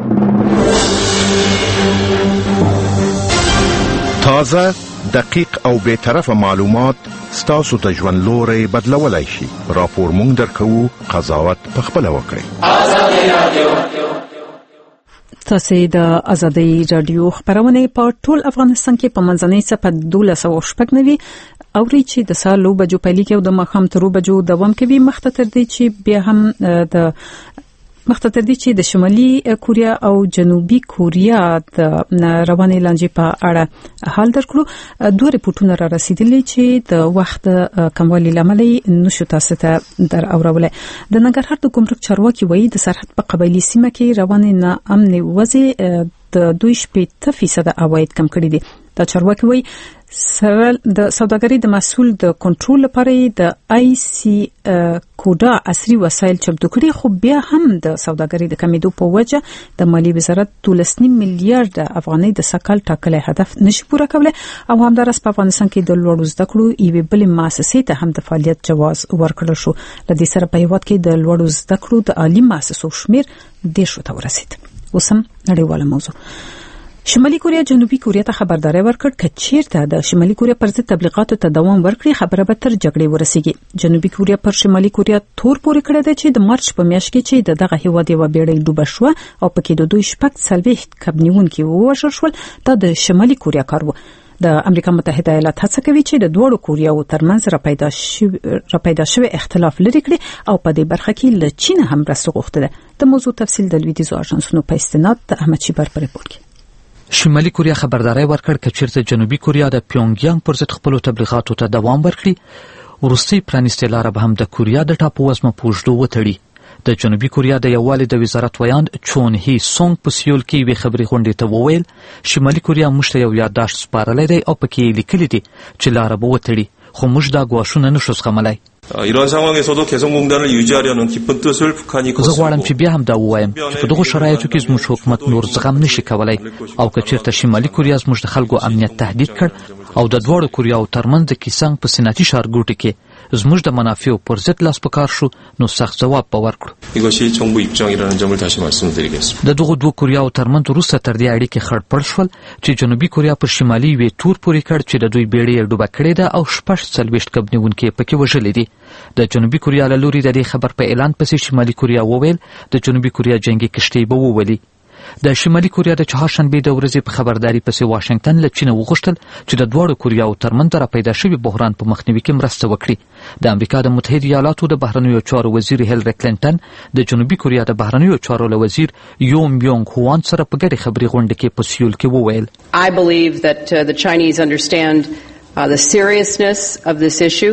تازه، دقیق او بے طرفه معلومات ستاسو د ژوند لوري بدلولای شي. راپور مونږ درکو، قضاوت په خپل وکړئ. تاسو د ازادي رادیو خبرونه په ټول افغانستان کې په منځنۍ سپه دولس او شپږ نوي اوري چې د سالو بجو پلي کې او د مخام ترو بجو دوام کوي. مخته تر دې چې بیا هم د مخته تر دې چې د شمالي کوریا او جنوبي کوریا د رواني لانجې په اړه حال درکړو. دوه ریپورتونه را رسیدلي چې د وخت کموالي لامل نشو تاسو ته در اورولای. د ننګرهار د ګمرک چارواکي وایي د سرحد په قبایلی سیمه کې رواني نه امن وضع د دوه شپږ فیصد عواید کم کړي دي. دا چارواکي وایي سره د سوداګرۍ د مسول د کنټرول لپاره د آی سی کوډا عصري وسایل چمتو کړي، خو بیا هم د سوداګرۍ د کمیدو په وجه د مالی وزارت دولسنیم میلیارډ افغانۍ د سکهال ټاکلي هدف نشي پوره کولای او همدارس په افغانستان کې د لوړو زده کړو یوې بلې مؤسسې ته هم د فعالیت جواز ورکړل شو. لدې سره په هیواد کې د لوړو زده کړو د عالي مؤسسو شمیر ډېر شو ته ورسید. اوس هم نړیواله موضوع. شمالي کوریا جنوبي کوریا ته خبرداري ورکړ چې چیرته د شمالي کوریا پر ضد تبلیغاتو ته دوام ورکړي خبره به تر جګړې ورسیږي. جنوبي کوریا پر شمالي کوریا تور پورې کړی دی چې د مارچ په میاشت کې چې دغه هیواد یو بیړۍ ډوبه شو او پکې د دوی شپږ څلوېښت کبنیونکي ووژل شول. دا د شمالي کوریا کار و. د امریکا متحده ایالات هڅه کوي چې د دوه کوریاو ترمنځ را پیدا شوی را پیدا شوی اختلاف لري کړي او په دې برخه کې له چین هم مرسته غوښتل. د موضوع تفصیل د لویدیزو اژانسونو په استناد د احمد شیبر په رپورت کې. شمالي کوریا خبرداري ورکړ چې چیرته جنوبي کوریا د پیونګیانګ پر ضد خپل تبلیغاتو ته دوام ورکړي، ورستي پرانیستي لار به هم د کوریا د ټاپو وزمه پوجدو وتړي. د جنوبي کوریا د یووالي د وزارت ویاند چون هی سونګ په سیول کې وی خبري غونډې ته وویل شمالي کوریا موږ ته یو یادداشت سپارلی دی او پکې لیکلي دي چې لار به وتړي، خو موږ دا ګواښونه نشو زغملی. 이런 상황에서도 개성공단을 유지하려는 깊은 뜻을 북한이 زه غواړم چې بیا هم دا ووایم چې په دغه شرایطو کې زموږ حکومت نور زغم نشي کولای او که چیرته شمالي کوریا زموږ د خلکو امنیت تهدید کړ او د دواړو کوریاو ترمنځ د کیسانګ په صنعتي ښارګوټي کې زموږ د منافعو پر ضد لاس په کار شو نو سخت ځواب به ورکړو. 이것이 정부 입장이라는 점을 다시 말씀드리겠습니다. د دغه دوه کوریاو ترمنځ وروسته تر دې اړیکې خړ پړ شول چې جنوبي کوریا پر شمالي یوې تور پورې کړ چې د دوی بیړۍ ډوبه کړې ده او شپږ څلوېښت کبنیونکي پکې وژلي دي. د جنوبي کوریا له لوري د دې خبر په اعلان پسې شمالي کوریا وویل د جنوبي کوریا جنگي کشتۍ به وولي. د شمالي کوریا د چهارشنبې د ورځې په خبرداري پسې واشنگټن له چین وغوښتل چې د دواړو کوریاو ترمنځ را پیدا شوي بحران په مخنیوي کې مرسته وکړي. د امریکا د متحده ایالاتو د بهرنیو چارو وزیر هیلری کلینټن د جنوبي کوریا د بهرنیو چارو له وزیر یوم بیونګ هوان سره په ګډه خبري غونډه کې په سیول کې وویل I believe that uh, the Chinese understand uh, the seriousness of this issue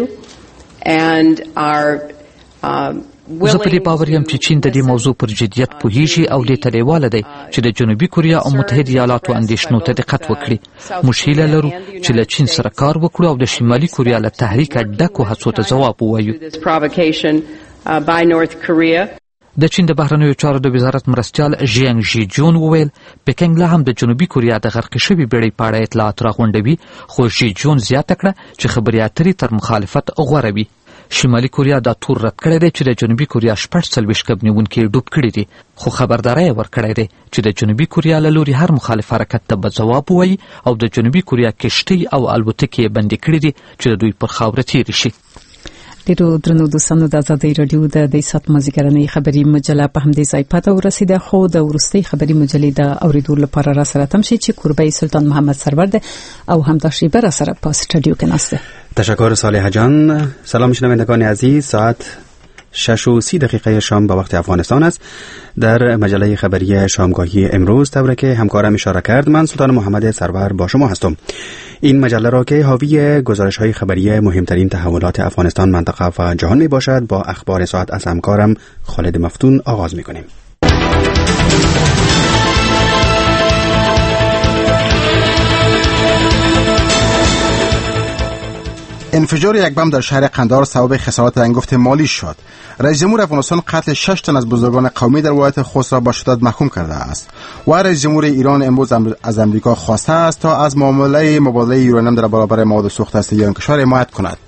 and are um, زه په دې باور یم چې چین د دې موضوع پر جدیت پوهیږي او دې ته لیواله دی چې د جنوبي کوریا او متحده ایالاتو اندېښنو ته دقت وکړي. موږ هیله لرو چې له چین سره کار وکړو او د شمالي کوریا له تحریکه ډکو هڅو ته ځواب ووایو. د چین د بهرنیو چارو د وزارت مرستیال ژینګ ژی جون وویل پکینګ لا هم د جنوبي کوریا د غرق شوي بیړۍ په اړه اطلاعات راغونډوي، خو ژی جون زیاته کړه چې خبرې اترې تر مخالفت غوره وي. شمالي کوریا دا تور رد کړی دی چې د جنوبي کوریا شپږ څلوېښت کب نیونکي ډوب کړي دي، خو خبرداری یې ورکړی دی چې د جنوبي کوریا له لوري هر مخالف حرکت ته به ځواب ووایي او د جنوبي کوریا کشتۍ او الوتکې یې بندي کړي دي چې د دوی پر خاوره تېرې شي. ډیرو درنو دوستانو، د ازادۍ راډیو د دې سات مازیګرنۍ خبري مجله په همدې ځای پاتې ورسیده، خو د ورستۍ خبري مجلې د اوریدو لپاره را سره تم شي چې کوربه سلطان محمد سرور ده او همدا شیبه را سره په استودیو کې نسته. تشکر صالح جان. سلام شنوندگان عزیز، ساعت شش و سی دقیقه شام به وقت افغانستان است. در مجله خبری شامگاهی امروز طوری که همکارم اشاره کرد، من سلطان محمد سرور با شما هستم. این مجله را که حاوی گزارش‌های خبری مهمترین تحولات افغانستان، منطقه و جهان می باشد، با اخبار ساعت از همکارم خالد مفتون آغاز می کنیم. انفجار یک بم در شهر قندهار سبب خسارات انگفت مالی شد. رئیس جمهور افغانستان قتل شش تن از بزرگان قومی در ولایت خوست را با شدت محکوم کرده است و رئیس جمهور ایران امروز از امریکا خواسته است تا از معامله مبادله یورانیم در برابر مواد سوخته است ایران کشور حمایت کند.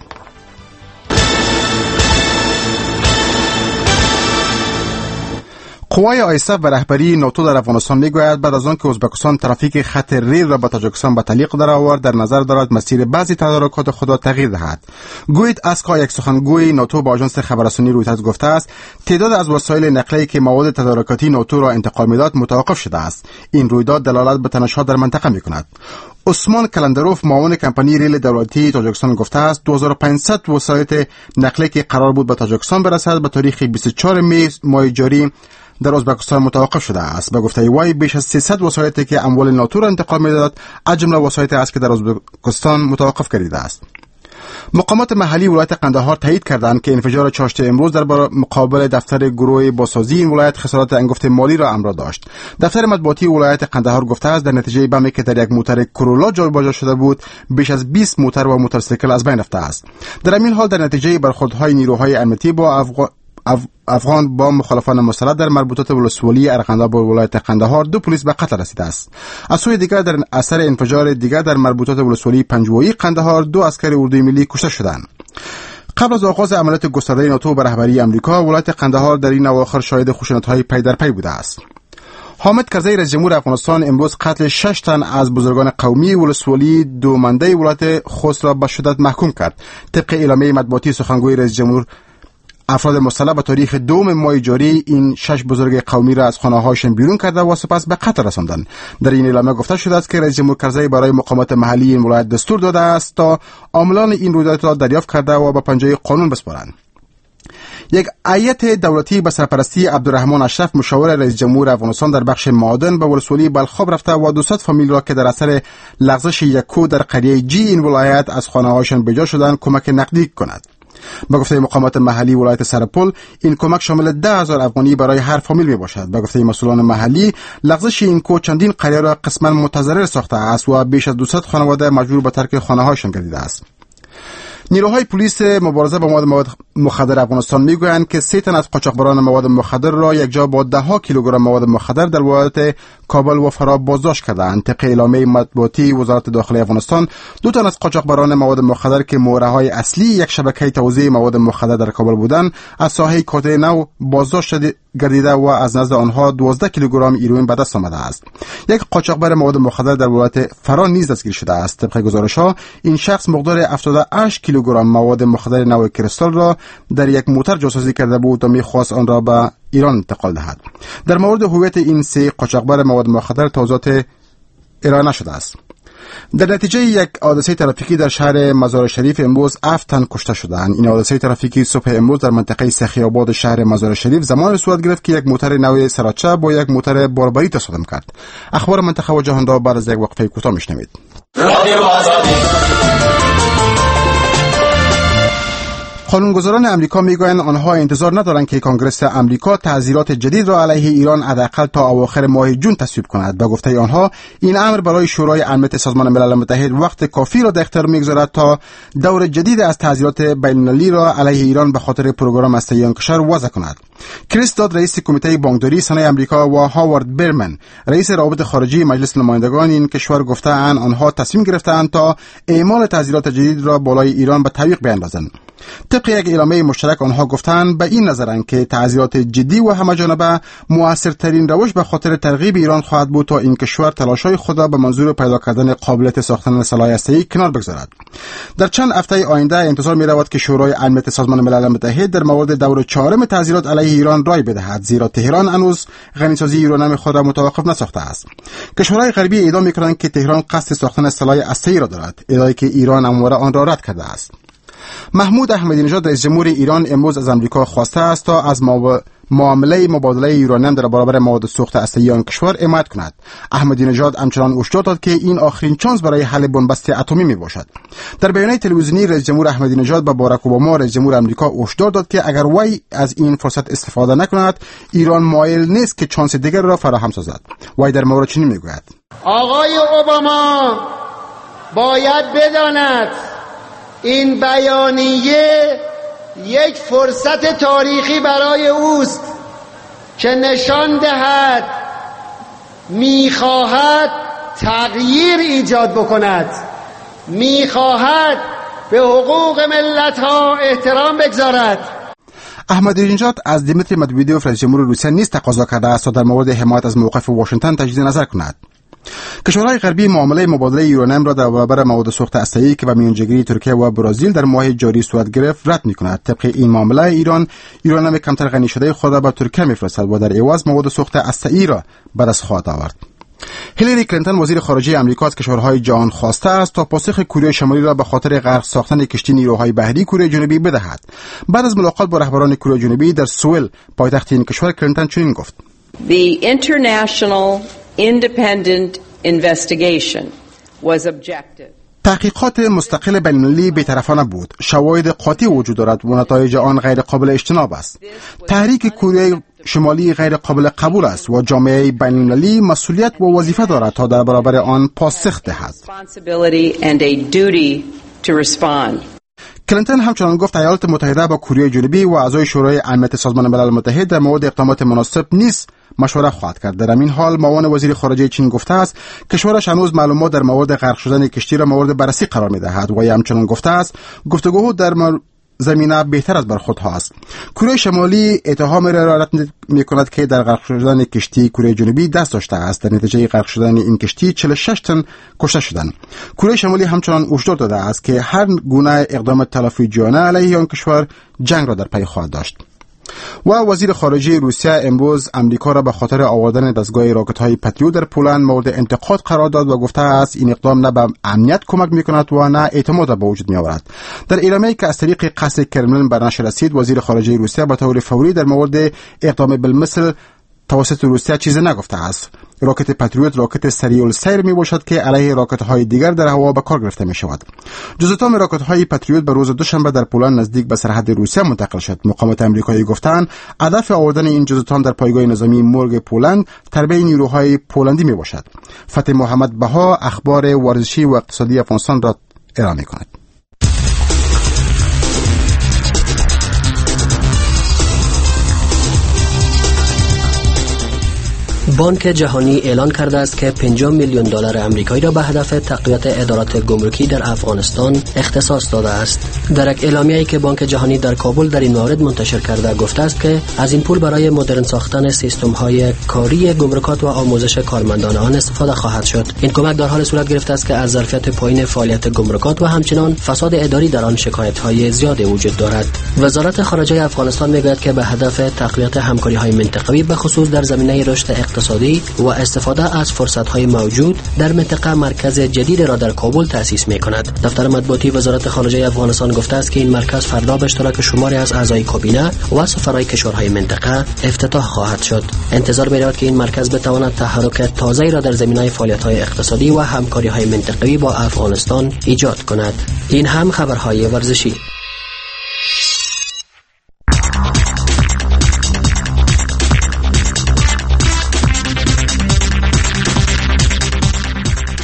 قوای آیسف و رهبری ناتو در افغانستان میگوید بعد از آن که ازبکستان ترافیک خط ریل را به تاجیکستان به تعلیق در آورد، در نظر دارد مسیر بعضی تدارکات خود را تغییر دهد. گوید اسکا، یک سخنگوی ناتو، با آژانس خبررسانی رویترز گفته است تعداد از وسایل نقلیه‌ای که مواد تدارکاتی ناتو را انتقال میداد متوقف شده است. این رویداد دلالت به تنش‌ها در منطقه میکند. عثمان کلندروف، معاون کمپانی ریل دولتی تاجیکستان، گفته است دو هزار و پانصد وسایل نقلیه که قرار بود به تاجیکستان برسد به تاریخ بیست و چهارم می ماه جاری در ازبکستان متوقف شده است. به گفته وی بیش از سیصد وسایلی که اموال ناتو را انتقال می‌داد از جمله وسایلی است که در ازبکستان متوقف گردیده است. مقامات محلی ولایت قندهار تایید کردند که انفجار چاشت امروز در مقابل دفتر گروه بازسازی این ولایت خسارات انگفت مالی را امر داشت. دفتر مطبوعاتی ولایت قندهار گفته است در نتیجه بمی که در یک موتر کرولا جابجا شده بود، بیش از بیست موتر و موتورسیکل از بین رفته است. در این حال در نتیجه برخوردهای نیروهای امنیتی با افغان افغان با مخالفان مسلح در مربوطات ولسوالی ارغنداب با ولایت قندهار دو پلیس به قتل رسیده است. از سوی دیگر در اثر انفجار دیگر در مربوطات ولسوالی پنجوایی قندهار دو عسکر اردوی ملی کشته شدند. قبل از آغاز عملیات گسترده ناتو به رهبری آمریکا، ولایت قندهار در این اواخر شاهد خشونت‌های پی در پی بوده است. حامد کرزی، رئیس جمهور افغانستان، امروز قتل شش تن از بزرگان قومی ولسوالی دومنده ولایت خوست را به شدت محکوم کرد. طبق اعلامیه مطبوعاتی سخنگوی رئیس جمهور، افراد مسلح به تاریخ دوم ماه جاری این شش بزرگ قومی را از خانه‌هاشان بیرون کرده و سپس به قتل رساندند. در این اعلامیه گفته شده است که رئیس جمهور کرزی برای مقامات محلی این ولایت دستور داده است تا عاملان این رویداد را دریافت کرده و به پنجه قانون بسپارند. یک هیئت دولتی به سرپرستی عبدالرحمن اشرف، مشاور رئیس جمهور افغانستان، در بخش معادن به ولسوالی بلخاب رفته و دویست فامیل را که در اثر لغزش یکو در قریه جی این ولایت از خانه‌هاشان بجا شدند کمک نقدی کند. به گفته مقامات محلی ولایت سرپل، این کمک شامل ده هزار افغانی برای هر فامیل می باشد. به گفته مسئولان محلی، لغزش این کو چندین قریه را قسما متضرر ساخته است و بیش از دویست خانواده مجبور به ترک خانه‌هایشان گردیده است. نیروهای پلیس مبارزه با مواد مواد مخدر افغانستان میگویند که سه تن از قاچاقبران مواد مخدر را یک جا با ده ها کیلوگرم مواد مخدر در ولایت کابل و فرا بازداشت کردند. طبق اعلامیه مطبوعاتی وزارت داخلی افغانستان، دو تن از قاچاقبران مواد مخدر که مهره‌های اصلی یک شبکه توزیع مواد مخدر در کابل بودند، از ساحه کوته نو بازداشت گردیده و از نزد آنها دوازده کیلوگرم هیروئین به دست آمده است. یک قاچاقبر مواد مخدر در ولایت فرا نیز دستگیر شده است. طبق گزارش‌ها، این شخص مقدار هفتاد و هشت کیلوگرم مواد مخدر نوع کریستال را در یک موتر جاسوسی کرده بود و می‌خواست آن را به ایران انتقال دهد. در مورد هویت این سه قاچاقبر مواد مخدر توضیحات ارائه نشده است. در نتیجه یک حادثه ترافیکی در شهر مزار شریف امروز هفت تن کشته شدند. این حادثه ترافیکی صبح امروز در منطقه سخی‌آباد شهر مزار شریف زمان صورت گرفت که یک موتر نوع سراچه با یک موتر باربری تصادم کرد. اخبار منطقه و جهان را بعد از یک وقفه کوتاه میشنوید. قانونگذاران امریکا میگویند آنها انتظار ندارند که کنگره امریکا تعزیرات جدید را علیه ایران حداقل تا اواخر ماه جون تصویب کند. به گفته آنها، این امر برای شورای امنیت سازمان ملل متحد وقت کافی را در اختیار میگذارد تا دور جدید از تعزیرات بین‌المللی را علیه ایران به خاطر پروگرام هسته‌ای آن کشور وضع کند. کریس داد رئیس کمیته بانکداری صنایع آمریکا و هاوارد برمن رئیس روابط خارجی مجلس نمایندگان این کشور گفتند آنها تصمیم گرفتند تا اعمال تعزیرات جدید را بالای ایران به تعویق بیاندازند. طبق یک اعلامیه مشترک آنها گفتند به این نظرند که تعزیرات جدی و همه‌جانبه مؤثرترین روش به خاطر ترغیب ایران خواهد بود تا این کشور تلاش‌های خود را به منظور پیدا کردن قابلیت ساختن سلاح هسته‌ای کنار بگذارد. در چند هفته آینده انتظار می‌رود که شورای امنیت سازمان ملل متحد در مورد دور چهارم تعزیرات علیه ایران رای بدهد، زیرا تهران هنوز غنیسازی یورانیم خود را متوقف نساخته است. کشورهای غربی ادعا می‌کنند که تهران قصد ساختن سلاح هسته‌ای را دارد، ادعایی که ایران همواره آن را رد کرده است. محمود احمدی نژاد رئیس جمهور ایران امروز از آمریکا خواسته است تا از معامله مبادله یورانیم در برابر مواد سوخت هسته‌ای آن کشور حمایت کند. احمدی نژاد همچنان هشدار داد که این آخرین چانس برای حل بنبست اتمی میباشد. در بیانیه تلویزیونی رئیس جمهور احمدی نژاد به باراک اوباما رئیس جمهور آمریکا هشدار داد که اگر وی از این فرصت استفاده نکند ایران مایل نیست که چانس دیگر را فراهم سازد. وی در مورد چنین میگوید: آقای اوباما باید بداند این بیانیه یک فرصت تاریخی برای اوست که نشان دهد میخواهد تغییر ایجاد بکند، میخواهد به حقوق ملت‌ها احترام بگذارد. احمدی نژاد از دیمیتری مدویدوف رئیس جمهور روسیه نیز تقاضا کرده است تا در مورد حمایت از موقف واشنگتن تجدید نظر کند. کشورهای غربی معامله مبادله یورانیم را در برابر مواد سوخت هسته‌ای که به میانجیگری ترکیه و برزیل در ماه جاری صورت گرفت رد می‌کند. طبق این معامله ایران یورانیم کمتر غنی شده خود را به ترکیه می‌فرستد و در عوض مواد سوخت هسته‌ای را به دست خواهد آورد. هیلاری کلینتون وزیر خارجه آمریکا از کشورهای جهان خواسته است تا پاسخ کره شمالی را به خاطر غرق ساختن کشتی نیروهای بحری کره جنوبی بدهد. بعد از ملاقات با رهبران کره جنوبی در سوئل پایتخت این کشور کلینتون چنین گفت: The international independent investigation was objective. تحقیقات مستقل بین‌المللی بی‌طرفانه بود. شواهد قاطع وجود دارد و نتایج آن غیر قابل اجتناب است. تحریک کره شمالی غیر قابل قبول است و جامعه بین‌المللی مسئولیت و وظیفه دارد تا در برابر آن پاسخ دهد. کلینتون همچنان گفت ایالات متحده با کره جنوبی و اعضای شورای امنیت سازمان ملل متحد در مورد اقدامات مناسب نیست مشوره خواهد کرد. در این حال معاون وزیر خارجه چین گفته است کشورش هنوز معلومات در مورد غرق شدن کشتی را مورد بررسی قرار می‌دهد و همچنان گفته است گفتگوها در زمینه بهتر از برخوردها است. کره شمالی اتهام را رد می‌کند که در غرق شدن کشتی کره جنوبی دست داشته است. در نتیجه غرق شدن این کشتی چهل و شش تن کشته شدند. کره شمالی همچنان هشدار داده است که هر گونه اقدام تلافی جویانه علیه آن کشور جنگ را در پی خواهد داشت. و وزیر خارجه روسیه امروز امریکا را به خاطر آوردن دستگاه راکت‌های پتریوت در پولند مورد انتقاد قرار داد و گفته است این اقدام نه به امنیت کمک می‌کند و نه اعتماد به وجود می‌آورد. در اعلامیه‌ای که از طریق قصر کرملین بر نشر رسید وزیر خارجه روسیه به طور فوری در مورد اقدام بالمثل توسط روسیه چیزی نگفته است. راکت پتریوت راکت سریع السیر می باشد که علیه راکت‌های دیگر در هوا به کار گرفته می شود. جزئیات راکت‌های پتریوت به روز دوشنبه در پولند نزدیک به سرحد روسیه منتقل شد. مقامات آمریکایی گفتند هدف آوردن این جزئیات در پایگاه نظامی مورگ پولند تربیت نیروهای پولندی می باشد. فتح محمد بها اخبار ورزشی و اقتصادی افغانستان را ارائه می کند. بانک جهانی اعلان کرده است که پنجاه میلیون دلار آمریکایی را به هدف تقویت ادارات گمرکی در افغانستان اختصاص داده است. در یک اعلامیه‌ای که بانک جهانی در کابل در این مورد منتشر کرده گفته است که از این پول برای مدرن ساختن سیستم‌های کاری گمرکات و آموزش کارمندان آن استفاده خواهد شد. این کمک در حال صورت گرفته است که از ظرفیت پایین فعالیت گمرکات و همچنین فساد اداری در آن شکایت‌های زیادی وجود دارد. وزارت خارجه افغانستان می‌گوید که به هدف تقویت همکاری‌های منطقه‌ای به خصوص در زمینه رشد اقتصادی و استفاده از فرصت‌های موجود در منطقه مرکز جدید را در کابل تأسیس می‌کند. دفتر مطبوعاتی وزارت خارجه افغانستان گفته است که این مرکز فردا به اشتراک شماری از اعضای کابینه و سفرای کشورهای منطقه افتتاح خواهد شد. انتظار می‌رود که این مرکز بتواند تحرک تازه‌ای را در زمینه فعالیت‌های اقتصادی و همکاری‌های منطقه‌ای با افغانستان ایجاد کند. این هم خبرهای ورزشی.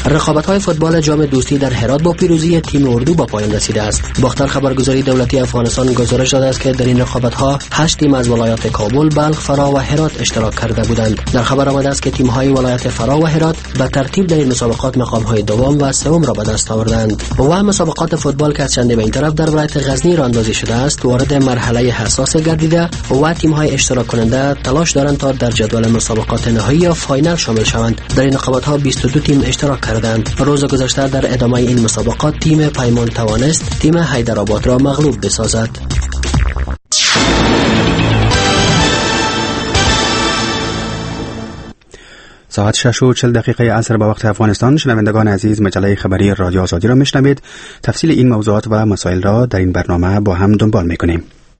رقابت‌های فوتبال جام دوستی در هرات با پیروزی تیم اردو با پایان رسیده است. باختر خبرگزاری دولتی افغانستان گزارش داده است که در این رقابت‌ها هشت تیم از ولایات کابل، بلخ، فرا و هرات اشتراک کرده بودند. در خبر آمده است که تیم‌های ولایت فرا و هرات به ترتیب در این مسابقات مقام‌های دوم و سوم را به دست آوردند. و مسابقات فوتبال که از چندی به این طرف در ولایت غزنی راهاندازی شده است، وارد مرحله حساس گردیده و تیم‌های اشتراک کننده تلاش دارند تا در جدول مسابقات نهایی یا فاینال شامل شوند. در این رقابت‌ها بیست و دو تیم اشتراک کردند. روز گذشته در ادامه این مسابقات تیم پیمان توانست تیم حیدرآباد را مغلوب بسازد. ساعت شش و چهل دقیقه عصر با وقت افغانستان. شنوندگان عزیز، مجله خبری رادیو آزادی را میشنوید. تفصیل این موضوعات و مسائل را در این برنامه با هم دنبال میکنیم.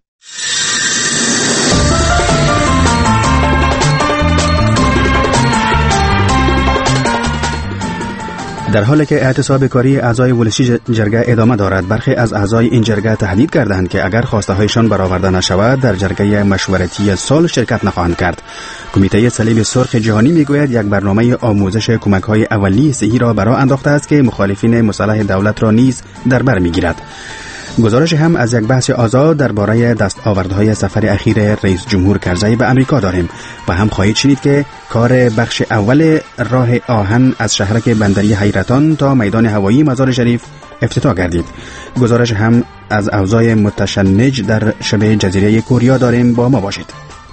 در حالی که اعتصاب کاری اعضای ولسی جرگه ادامه دارد، برخی از اعضای این جرگه تهدید کردند که اگر خواسته هایشان برآورده نشود در جرگه مشورتی سال شرکت نخواهند کرد. کمیته صلیب سرخ جهانی میگوید یک برنامه آموزش کمک های اولیه صحی را برآ انداخته است که مخالفین مسلح دولت را نیز در بر میگیرد. گزارش هم از یک بحث آزاد درباره دستاوردهای سفر اخیر رئیس جمهور کرزی به امریکا داریم و هم خواهید شنید که کار بخش اول راه آهن از شهرک بندری حیرتان تا میدان هوایی مزار شریف افتتاح گردید. گزارش هم از اوضاع متشنج در شبه جزیره کوریا داریم، با ما باشید.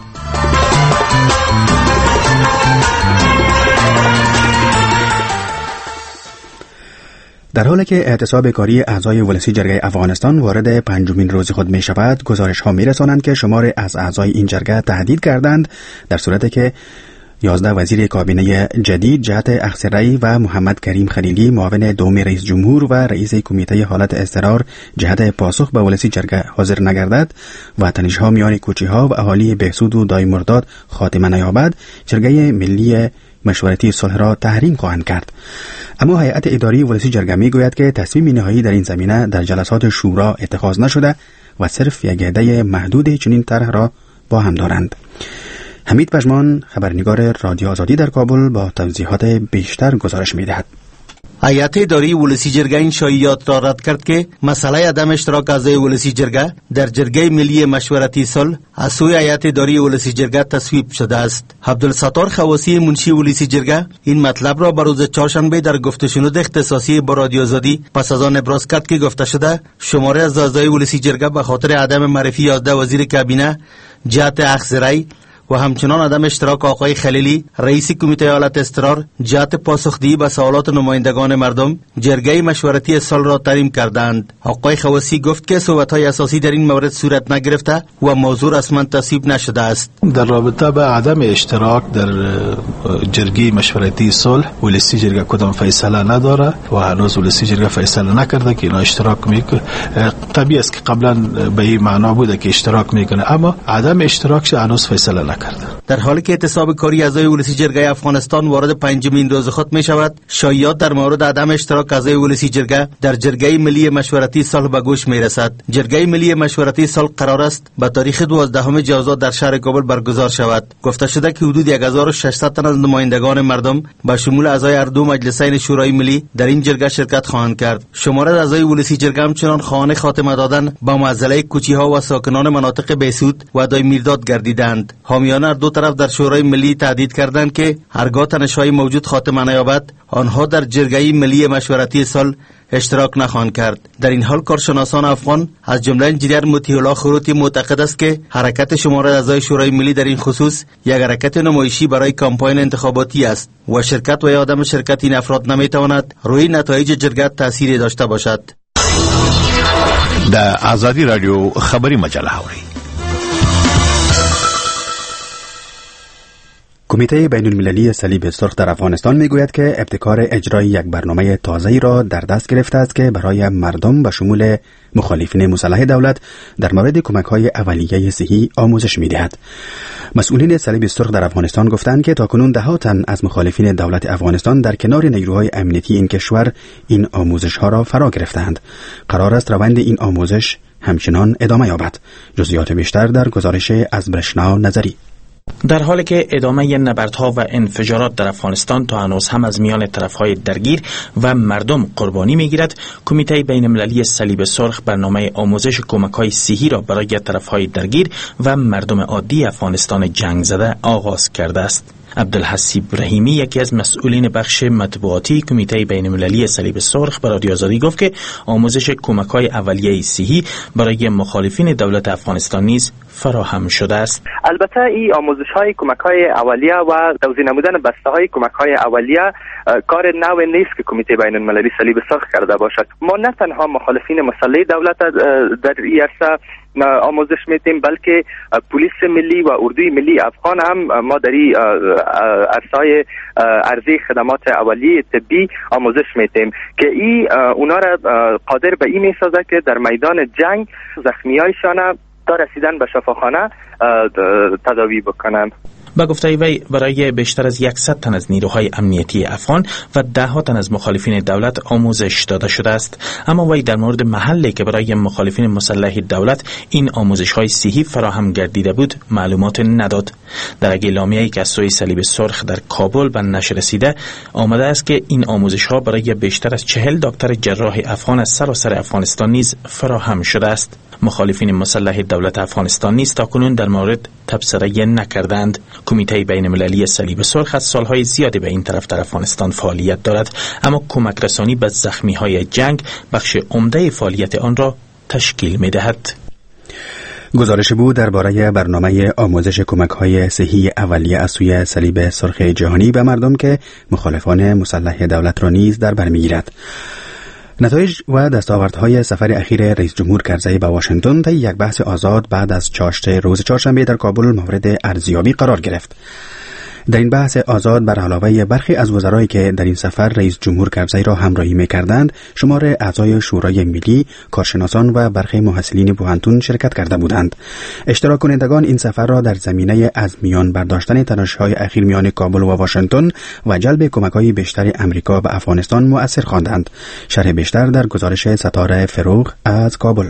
در حالی که اعتصاب کاری اعضای ولسی جرگه افغانستان وارد پنجمین روز خود می شود، گزارش ها می رسانند که شمار از اعضای این جرگه تهدید کردند در صورتی که یازده وزیر کابینه جدید جهت اخسرایی و محمد کریم خلیلی معاون دوم رئیس جمهور و رئیس کمیته حالت اضطرار جهت پاسخ به ولسی جرگه حاضر نگردد و تنش‌ها میان کوچی‌ها و اهالی بهسود و دایمرداد خاتمه نیابد، جرگه ملی مشورتی صلح را تحریم خواهند کرد. اما هیئت اداری ولسی جرگه میگوید که تصمیم نهایی در این زمینه در جلسات شورا اتخاذ نشده و صرف یک عده محدود چنین طرح را با هم دارند. حمید پژمان، خبرنگار رادیو آزادی در کابل، با توضیحات بیشتر گزارش می‌دهد. هیئت اداری ولسی جرگه این شایعات را رد کرد که مسئله عدم اشتراک اعضای ولسی جرگه در جرگه ملی مشورتی صلح از سوی هیئت اداری ولسی جرگه تصویب شده است. عبدالستار خواسی، منشی ولسی جرگه، این مطلب را بر روز چهارشنبه در گفت و شنود اختصاصی با رادیو آزادی پس از آن ابراز کرد که گفته شده شماره از اعضای ولسی جرگه به خاطر عدم معرفی یازده وزیر کابینه جهت اخذ و همچنان عدم اشتراک آقای خلیلی رئیس کمیته حالت اضطرار جهت پاسخدهی به سوالات نمایندگان مردم جرگه مشورتی سال را تحریم کردند. آقای خواسی گفت که صحبت‌های اساسی در این مورد صورت نگرفته و موضوع رسما تصویب نشده است. در رابطه با عدم اشتراک در جرگه مشورتی صلح ولسی جرگه کدام فیصله نداره و هنوز ولسی جرگه فیصله نکرده که اینا اشتراک میکنه. طبیعی است که قبلا به این معنا بوده که اشتراک میکنه، اما عدم اشتراکش هنوز فیصله نکرده. در حالی که اعتصاب کاری اعضای ولسی جرگه افغانستان وارد پنجمین روز خود می شود، شایعات در مورد عدم اشتراک اعضای ولسی جرگه در جرگه ملی مشورتی صلح به گوش می رسد. جرگه ملی مشورتی صلح قرار است به تاریخ دوازدهم جوزا در شهر کابل برگزار شود. گفته شده که حدود هزار و ششصد تن از نمایندگان مردم به شمول اعضای هر دو مجلسین شورای ملی در این جرگه شرکت خواهند کرد. شمار از اعضای ولسی جرگه همچنان خواهان خاتمه دادن با معضله کوچی‌ها و ساکنان مناطق بهسود و دایمیرداد گردیدند. حامیان هر دو طرف در شورای ملی تهدید کردند که هرگاه تنش‌های موجود خاتمه نیابد آنها در جرگه ملی مشورتی صلح اشتراک نخواهند کرد. در این حال کارشناسان افغان از جمله انجینیر مطیع الله خروتی معتقد است که حرکت شمار اعضای شورای ملی در این خصوص یک حرکت نمایشی برای کمپاین انتخاباتی است و شرکت و یا عدم شرکت این افراد نمیتواند روی نتایج جرگه تأثیری داشته باشد. در آزادی رادیو خبری مجله هوری. کمیته بین المللی صلیب سرخ در افغانستان میگوید که ابتکار اجرای یک برنامه تازه‌ای را در دست گرفته است که برای مردم به شمول مخالفین مسلح دولت در مورد کمک‌های اولیه صحی آموزش می‌دهد. مسئولین صلیب سرخ در افغانستان گفتند که تاکنون ده‌ها تن از مخالفین دولت افغانستان در کنار نیروهای امنیتی این کشور این آموزش‌ها را فرا گرفتند. قرار است روند این آموزش همچنان ادامه یابد. جزئیات بیشتر در گزارش از برشنا نظری. در حالی که ادامه نبردها و انفجارات در افغانستان تا هنوز هم از میان طرفهای درگیر و مردم قربانی میگیرد، کمیته بین المللی صلیب سرخ برنامه آموزش کمک‌های صحی را برای طرفهای درگیر و مردم عادی افغانستان جنگ زده آغاز کرده است. عبدالحسیب رحیمی، یکی از مسئولین بخش مطبوعاتی کمیته بین المللی صلیب سرخ، به رادیو آزادی گفت که آموزش کمک‌های اولیه صحی برای مخالفین دولت افغانستان نیز فراهم شده است. البته این آموزش‌های کمک‌های اولیه و توزیع نمودن بسته‌های کمک‌های اولیه کار نو نیست که کمیته بین المللی صلیب سرخ کرده باشد. ما نه تنها مخالفین مسلح دولت در این عرصه آموزش میتیم، بلکه پلیس ملی و اردوی ملی افغان هم ما در این عرصه‌های عرضه خدمات اولیه طبی آموزش میتیم که این اونا را قادر به این میسازه که در میدان جنگ زخمیایشان تا رسیدن به شفاخانه تداوی بکنن. با گفته وی برای بیشتر از صد تن از نیروهای امنیتی افغان و ده ها تن از مخالفین دولت آموزش داده شده است، اما وی در مورد محلی که برای مخالفین مسلح دولت این آموزش های صحی فراهم گردیده بود معلومات نداد. در اعلامیه‌ای که از سوی صلیب سرخ در کابل به نشر رسیده آمده است که این آموزش ها برای بیشتر از چهل دکتر جراح افغان از سراسر افغانستان نیز فراهم شده است. مخالفین مسلح دولت افغانستان نیز تاکنون در مورد تبصره نکردند. کمیته بین المللی صلیب سرخ از سالهای زیادی به این طرف در افغانستان فعالیت دارد، اما کمک رسانی به زخمی های جنگ بخش عمده فعالیت آن را تشکیل می دهد. گزارش بود درباره برنامه آموزش کمک‌های صحی اولیه از سوی صلیب سرخ جهانی به مردم که مخالفان مسلح دولت را نیز در بر می‌گیرد. نتایج و دستاوردهای سفر اخیر رئیس جمهور کرزی به واشنگتن طی یک بحث آزاد بعد از چاشت روز چهارشنبه در کابل مورد ارزیابی قرار گرفت. در این بحث آزاد بر علاوه برخی از وزرایی که در این سفر رئیس جمهور کرزی را همراهی می‌کردند، شمار اعضای شورای ملی، کارشناسان و برخی محصلین پوهنتون شرکت کرده بودند. اشتراک کنندگان این سفر را در زمینه از میان برداشتن تنش‌های اخیر میان کابل و واشنگتن و جلب کمک‌های بیشتر امریکا به افغانستان مؤثر خواندند. شرح بیشتر در گزارش ستاره فروغ از کابل.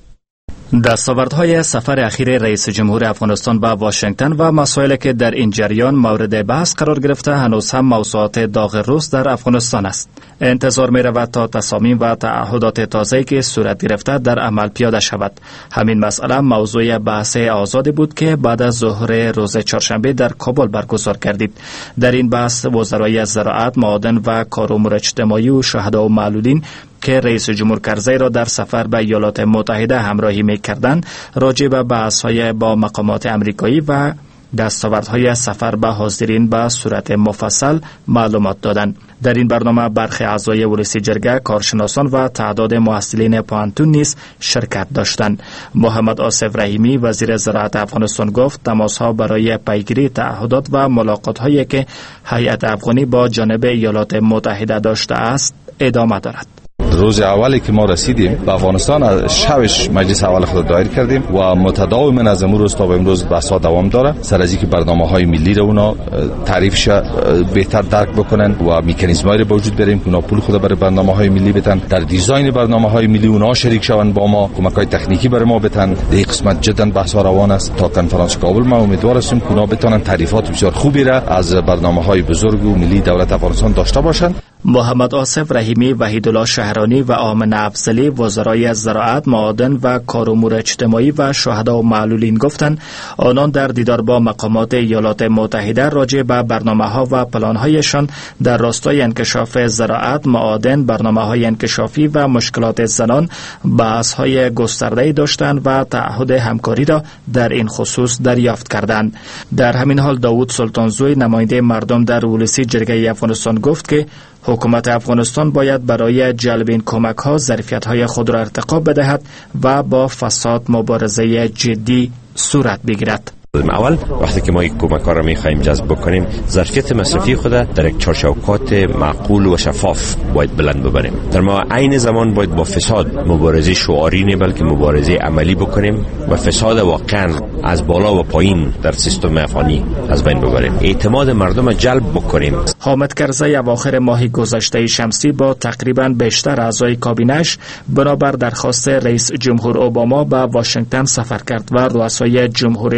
دستاوردهای سفر اخیر رئیس جمهور افغانستان به واشنگتن و مسائلی که در این جریان مورد بحث قرار گرفته هنوز هم موضوعات داغ روز در افغانستان است. انتظار می رود تا تصامیم و تعهدات تازه‌ای که صورت گرفته در عمل پیاده شود. همین مسئله موضوع بحث آزادی بود که بعد از ظهر روز چهارشنبه در کابل برگزار کردید. در این بحث وزرای زراعت، معادن و کار امور اجتماعی و شهدا و معلولین که رئیس جمهور کرزی را در سفر به ایالات متحده همراهی می‌کردند، راجع به بحث‌های با مقامات آمریکایی و دستاوردهای سفر به حاضرین به صورت مفصل معلومات دادند. در این برنامه برخی اعضای ولسی جرگه، کارشناسان و تعداد محصلین پوهنتون نیز شرکت داشتند. محمد آصف رحیمی، وزیر زراعت افغانستان، گفت تماس‌ها برای پیگیری تعهدات و ملاقات‌هایی که هیئت افغانی با جانب ایالات متحده داشته است ادامه دارد. روز اولی که ما رسیدیم به افغانستان، شبش مجلس اول خود دایر کردیم و متداوما از امروز تا به امروز بحث‌ها دوام داره سر از اینکه برنامه‌های ملی رو اونا تعریفش بهتر درک بکنن و مکانیزمایی رو وجود بریم که اونا پول خود برای برنامه‌های ملی بدن، در دیزاین برنامه‌های ملی اونا شریک شون با ما، کمک‌های تکنیکی برای ما بدن. در این قسمت جدا بحث‌ها روان است تا کنفرانس کابل. ما امیدوار هستیم که اونا بتونن تعریفات بسیار خوبی را از برنامه‌های بزرگ و ملی دولت افغانستان داشته باشند. محمد آصف رحیمی، وحیدالله شهرانی و آمنه افضلی، وزرای زراعت، معادن و کار امور اجتماعی و شهدا و معلولین گفتند آنان در دیدار با مقامات ایالات متحده راجع به برنامه‌ها و پلان‌هایشان در راستای انکشاف زراعت، معادن، برنامه‌های انکشافی و مشکلات زنان بحث‌های گسترده‌ای داشتند و تعهد همکاری را در این خصوص دریافت کردند. در همین حال داوود سلطانزوی، نماینده مردم در ولسی جرگه افغانستان، گفت که حکومت افغانستان باید برای جلب این کمک‌ها ظرفیت‌های خود را ارتقا بدهد و با فساد مبارزه جدی صورت بگیرد. اول وقتی که ما یک کمک‌ها را می‌خوایم جذب بکنیم، ظرفیت مصرفی خود در یک چارچوبات معقول و شفاف باید بلند ببریم. در ما عین زمان باید با فساد مبارزه شعاری نه بلکه مبارزه عملی بکنیم و فساد واقعا از بالا و پایین در سیستم افغانی از بین ببریم. اعتماد مردم را جلب بکنیم. حامد کرزی اواخر ماه گذشته شمسی با تقریباً بیشتر اعضای کابینه‌اش بنابر درخواست رئیس جمهور اوباما به واشنگتن سفر کرد و رؤسای جمهوری دو کشور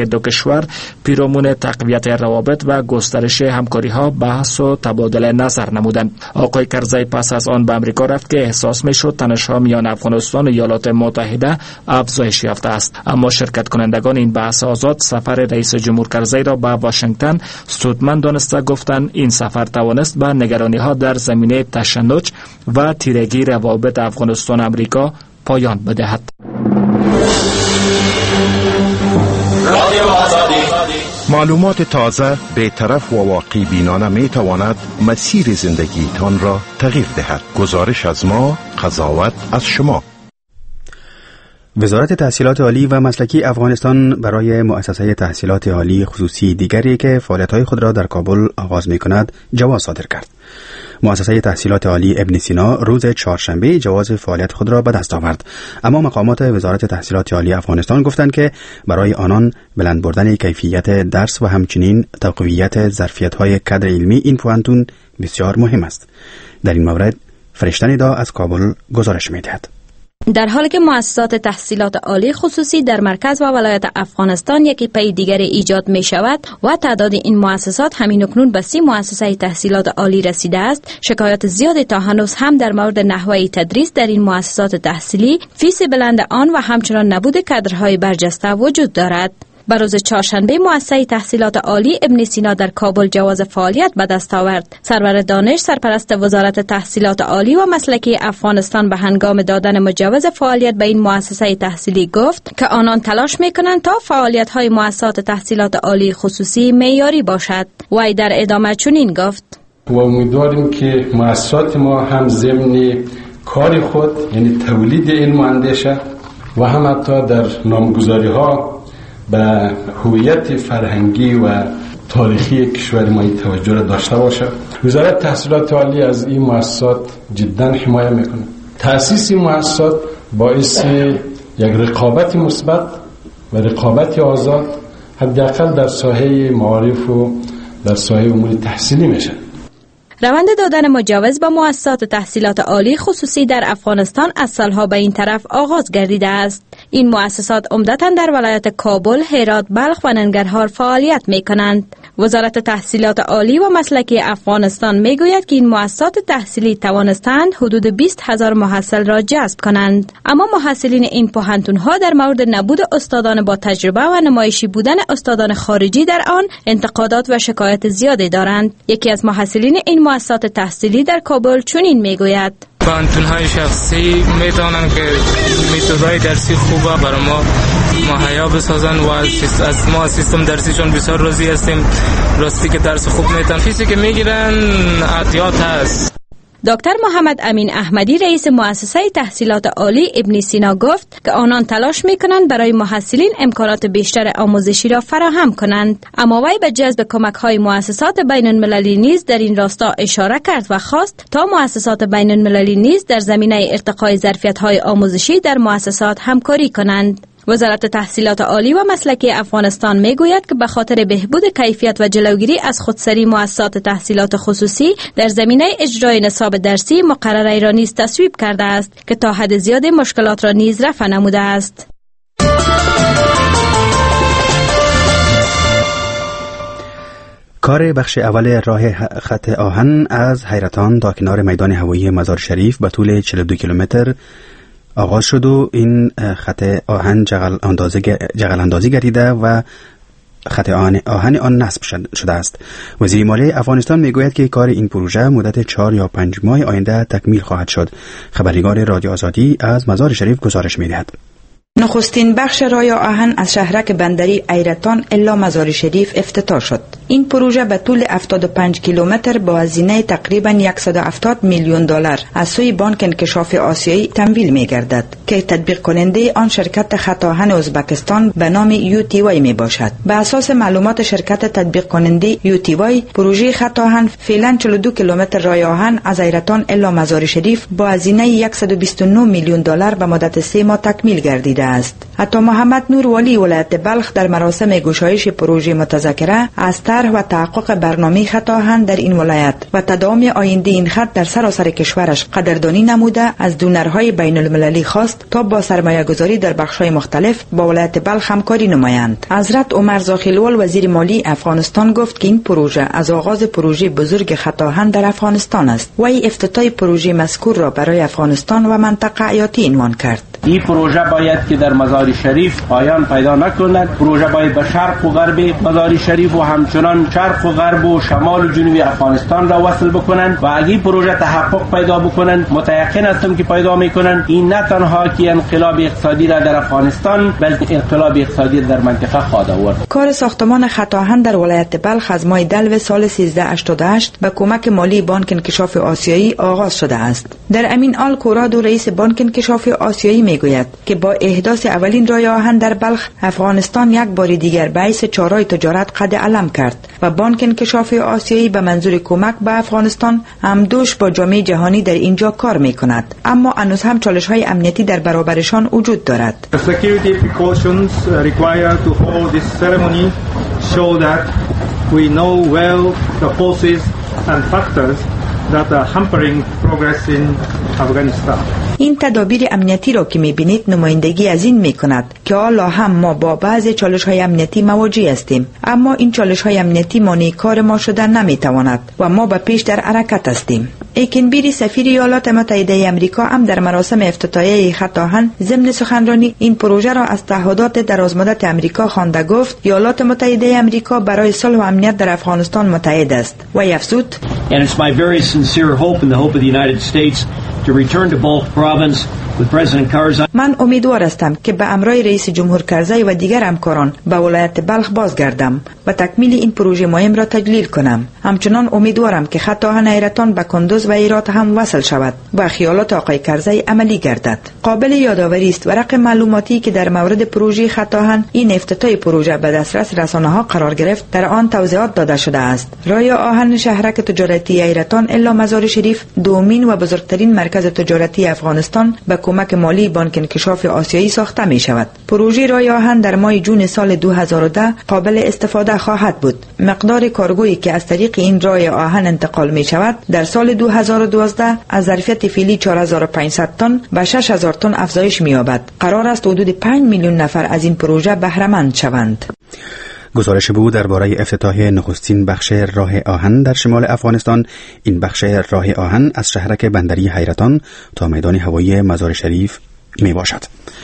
کشور پیرامون تقویت روابط و گسترش همکاری ها بحث و تبادل نظر نمودند. آقای کرزی پس از آن به امریکا رفت که احساس میشد تنش‌ها میان افغانستان و ایالات متحده افزایش یافته است. اما شرکت کنندگان این بحث آزاد سفر رئیس جمهور کرزی را به واشنگتن سودمند دانسته گفتند این سفر توانست به نگرانی‌ها در زمینه تشنج و تیرگی روابط افغانستان امریکا پایان بدهد. معلومات تازه، بی‌طرف و واقعی بینانه می تواند مسیر زندگیتان را تغییر دهد. گزارش از ما، قضاوت از شما. وزارت تحصیلات عالی و مسلکی افغانستان برای مؤسسه تحصیلات عالی خصوصی دیگری که فعالیت‌های خود را در کابل آغاز می‌کند جواز صادر کرد. مؤسسه تحصیلات عالی ابن سینا روز چهارشنبه جواز فعالیت خود را به دست آورد، اما مقامات وزارت تحصیلات عالی افغانستان گفتند که برای آنان بلند بردن کیفیت درس و همچنین تقویت ظرفیت‌های کادر علمی این پوهنتون بسیار مهم است. در این مورد فرشته ندا از کابل گزارش می‌دهد. در حالی که مؤسسات تحصیلات عالی خصوصی در مرکز و ولایت افغانستان یکی پی دیگر ایجاد می شود و تعداد این مؤسسات همین اکنون به سی مؤسسه تحصیلات عالی رسیده است، شکایات زیادی تا هنوز هم در مورد نحوه تدریس در این مؤسسات تحصیلی، فیس بلند آن و همچنان نبود کادرهای برجسته وجود دارد. بر روز چهارشنبه مؤسسه تحصیلات عالی ابن سینا در کابل جواز فعالیت به دست آورد. سرور دانش سرپرست وزارت تحصیلات عالی و مسلکی افغانستان به هنگام دادن مجوز فعالیت به این مؤسسه تحصیلی گفت که آنان تلاش میکنند تا فعالیت های مؤسسات تحصیلات عالی خصوصی معیاری باشد. وی در ادامه چنین گفت: و امیدواریم که مؤسسات ما هم ضمن کار خود یعنی تولید علم و اندیشه و هم حتی در نامگذاری ها به هویت فرهنگی و تاریخی کشور ما توجه را داشته باشه. وزارت تحصیلات عالی از این مؤسسات جدا حمایت میکنه. تأسیس این مؤسسات باعث یک رقابت مثبت و رقابت آزاد حداقل در ساحه معارف و در ساحه امور تحصیلی میشه. روند دادن مجوز به مؤسسات تحصیلات عالی خصوصی در افغانستان از سالها به این طرف آغاز گردیده است. این مؤسسات عمدتاً در ولایت کابل، هرات، بلخ و ننگرهار فعالیت می کنند. وزارت تحصیلات عالی و مسلکی افغانستان می گوید که این مؤسسات تحصیلی توانستند حدود بیست هزار محصل را جذب کنند، اما محصلین این پوهنتون‌ها در مورد نبود استادان با تجربه و نمایشی بودن استادان خارجی در آن انتقادات و شکایت زیادی دارند. یکی از محصلین این مؤسسات تحصیلی در کابل چنین می گوید: پوهنتون‌های شخصی میتونن که متدای درسی خوبه برای ما مهیا بسازن و از ما سیستم درسیشون بسیار راضی هستیم. راستی که درس خوب میتن، فیسی که میگیرن عطیات هست. دکتر محمد امین احمدی رئیس مؤسسه تحصیلات عالی ابن سینا گفت که آنان تلاش میکنند برای محصلین امکانات بیشتر آموزشی را فراهم کنند، اما وی به جذب کمک های مؤسسات بین المللی نیز در این راستا اشاره کرد و خواست تا مؤسسات بین المللی نیز در زمینه ارتقای ظرفیت های آموزشی در مؤسسات همکاری کنند. وزارت تحصیلات عالی و مسلکی افغانستان میگوید که به خاطر بهبود کیفیت و جلوگیری از خودسری مؤسسات تحصیلات خصوصی در زمینه اجرای نصاب درسی مقرره را نیز تصویب کرده است که تا حد زیاد مشکلات را نیز رفع نموده است. کار بخش اول راه خط آهن از حیرتان تا کنار میدان هوایی مزار شریف به طول چهل و دو کیلومتر آغاز شد و این خط آهن جغل اندازی, جغل اندازی گردیده و خط آهن, آهن آن نصب شده است. وزیر مالیه افغانستان میگوید که کار این پروژه مدت چهار یا پنج ماه آینده تکمیل خواهد شد. خبرنگار رادیو آزادی از مزار شریف گزارش میدهد. نخستین بخش راه آهن از شهرک بندری ایرتان الا مزار شریف افتتاح شد. این پروژه به طول هفتاد و پنج کیلومتر با هزینه تقریبا صد و هفتاد میلیون دلار از سوی بانک انکشاف آسیایی تمویل می گردد که تطبیق کننده آن شرکت خط آهن ازبکستان به نام یو تی وای می باشد. به اساس معلومات شرکت تطبیق کننده یو تی وای، پروژه خط آهن فعلا چهل و دو کیلومتر راه آهن از ایرتان الا مزار شریف با هزینه صد و بیست و نه میلیون دلار به مدت سه ماه تکمیل گردیده است. عطا محمد نور والی ولایت بلخ در مراسم گشایش پروژه متذکره از شرح و تحقق برنامه خط آهن در این ولایت و تداوم آینده این خط در سراسر کشورش قدردانی نموده از دونرهای بین المللی خواست تا با سرمایه گذاری در بخش‌های مختلف با ولایت بلخ همکاری نمایند. حضرت عمر زاخیلوال وزیر مالی افغانستان گفت که این پروژه از آغاز پروژه بزرگ خط آهن در افغانستان است و این افتتاح پروژه مذکور را برای افغانستان و منطقه حیاتی عنوان کرد. این پروژه باید که در مزار شریف پایان پیدا نکند. پروژه باید به شرق و غرب مزار شریف و همچنان شرق و غرب و شمال و جنوب افغانستان را وصل بکنند و اگه پروژه تحقق پیدا بکنند متيقن هستم که پیدا میکنند این نه تنها که انقلاب اقتصادی را در افغانستان بلکه انقلاب اقتصادی در منطقه خواهد آورد. کار ساختمان خط آهن در ولایت بلخ از ماه دلو سال سیزده هشتاد و هشت به کمک مالی بانک انکشاف آسیایی آغاز شده است. در امین آل کورادو رئیس بانک انکشاف آسیایی میگوید که با احداث اولین راه آهن در بلخ افغانستان یک بار دیگر به حیث چهارراه تجارت قد علم کرد و بانک انکشاف آسیایی به منظور کمک به افغانستان همدوش با جامعه جهانی در اینجا کار میکند، اما هنوز هم چالش‌های امنیتی در برابرشان وجود دارد. Security precautions required to hold this ceremony show that we know well the forces and factors that are hampering progress in Afghanistan. این تدابیر امنیتی را که می‌بینید نمایندگی از این می‌کند که حالا هم ما با بعضی چالش‌های امنیتی مواجه هستیم، اما این چالش‌های امنیتی مانع کار ما شدن نمی‌تواند و ما به پیش در حرکت هستیم. ایکنبری سفیر ایالات متحده آمریکا هم در مراسم افتتاحیه خط آهن ضمن سخنرانی این پروژه را از تعهدات درازمدت آمریکا خوانده گفت ایالات متحده آمریکا برای صلح و امنیت در افغانستان متحد است و افزود And it's my very sincere hope and the hope of the United States to return to Balkh province with President Karzai. من امیدوار هستم که به همراه رئیس جمهور کرزی و دیگر همکاران به ولایت بلخ بازگردم و تکمیل این پروژه مهم را تجلیل کنم. همچنان امیدوارم که خط آهن حیرتان به کندوز و هرات هم وصل شود و خیالات آقای کرزی عملی گردد. قابل یادآوری است ورق معلوماتی که در مورد پروژه خط آهن این افتتاح پروژه به دسترس رسانه‌ها قرار گرفت در آن توضیحات داده شده است. راه آهن شهرک تجارتی حیرتان الا مزار شریف دومین و بزرگترین مرکز تجارتی افغانستان به کمک مالی بانک انکشاف آسیایی ساخته می شود. پروژه راه آهن در ماه جون سال دو هزار و ده قابل استفاده خواهد بود. مقدار کارگویی که از طریق این راه آهن انتقال می شود در سال دو هزار و دوازده از ظرفیت فعلی چهار هزار و پانصد تن به شش هزار تن افزایش می یابد. قرار است حدود پنج میلیون نفر از این پروژه بهره مند شوند. گزارش بود درباره افتتاح نخستین بخش راه آهن در شمال افغانستان. این بخش راه آهن از شهرک بندری حیرتان تا میدان هوایی مزار شریف می باشد.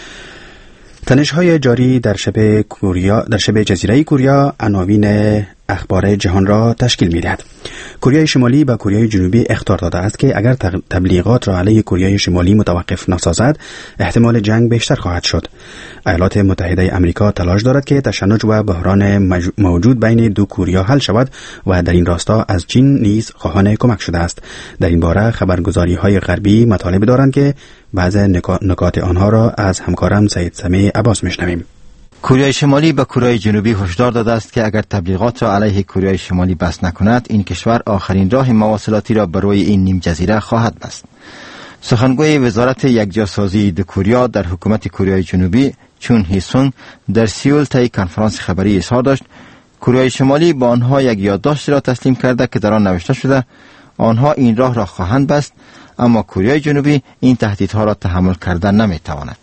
تنش‌های جاری در شبه کوریا در شبه جزیره کوریا عناوین اخبار جهان را تشکیل می‌دهد. کره شمالی به کره جنوبی اخطار داده است که اگر تبلیغات را علیه کره شمالی متوقف نسازد احتمال جنگ بیشتر خواهد شد. ایالات متحده آمریکا تلاش دارد که تشنج و بحران موجود بین دو کره حل شود و در این راستا از چین نیز خواهان کمک شده است. در این باره خبرگزاری‌های غربی مطالب دارند که بعض نکات آنها را از همکارم سید سمیع عباس میشنویم. کره شمالی به کره جنوبی هشدار داده است که اگر تبلیغات را علیه کره شمالی بس نکند این کشور آخرین راه مواصلاتی را برای این نیم جزیره خواهد بست. سخنگوی وزارت یکجاسازی دو کره در حکومت کره جنوبی چون هی سونگ در سئول طی کنفرانس خبری اظهار داشت کره شمالی با آنها یک یادداشت را تسلیم کرده که در آن نوشته شده آنها این راه را خواهند بست، اما کره جنوبی این تهدیدها را تحمل کردن نمیتواند.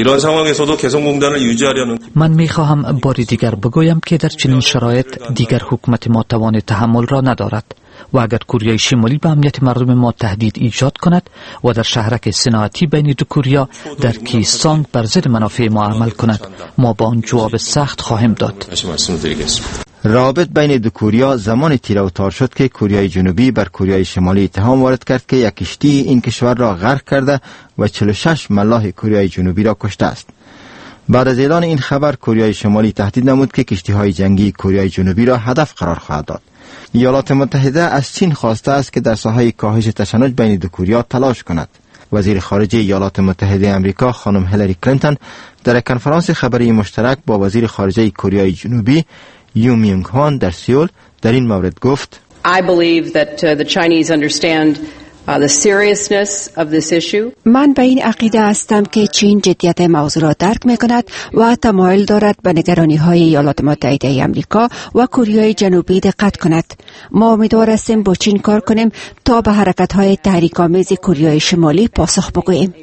من میخواهم باری دیگر بگویم که در چنین شرایط دیگر حکومت ما توان تحمل را ندارد و اگر کره شمالی به امنیت مردم ما تهدید ایجاد کند و در شهرک صنعتی بین دو کره در کیسانگ بر ضد منافع ما عمل کند ما با آن جواب سخت خواهیم داد. روابط بین دو کره زمان تیره و تار شد که کره جنوبی بر کره شمالی اتهام وارد کرد که یک کشتی این کشور را غرق کرده و چهل و شش ملاح کره جنوبی را کشته است. بعد از اعلان این خبر کره شمالی تهدید نمود که کشتی‌های جنگی کره جنوبی را هدف قرار خواهد داد. ایالات متحده از چین خواسته است که در ساحه کاهش تشنج بین دو کره تلاش کند. وزیر خارجه ایالات متحده آمریکا خانم هیلاری کلینتون در کنفرانس خبری مشترک با وزیر خارجه کره جنوبی یو میونگ هان در سئول در این مورد گفت I believe that uh, the Chinese understand uh, the seriousness of this issue. من به این عقیده هستم که چین جدیت موضوع را درک می‌کند و تمایل دارد به نگرانی‌های ایالات متحده آمریکا و کره جنوبی دقت کند. ما امیدوار هستیم با چین کار کنیم تا به حرکت‌های تحریک‌آمیز کره شمالی پاسخ بگوییم.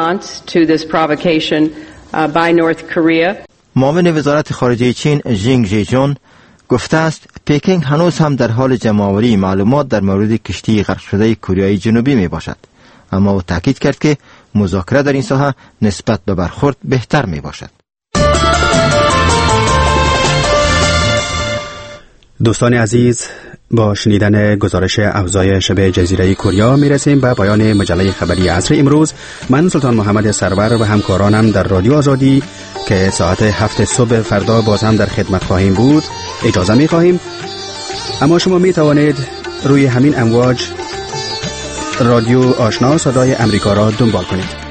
معاون وزارت خارجه چین ژینگ ژیجون گفته است پکینگ هنوز هم در حال جمع‌آوری معلومات در مورد کشتی غرق شده کره جنوبی می باشد، اما او تاکید کرد که مذاکره در این ساحه نسبت به برخورد بهتر می باشد. دوستان عزیز، با شنیدن گزارش افزای شب جزیره کره می رسیم به پایان مجله خبری عصر امروز. من سلطان محمد سرور و همکارانم در رادیو آزادی که ساعت هفت صبح فردا باز هم در خدمت خواهیم بود اجازه می خواهیم، اما شما می توانید روی همین امواج رادیو آشنا صدای امریکا را دنبال کنید.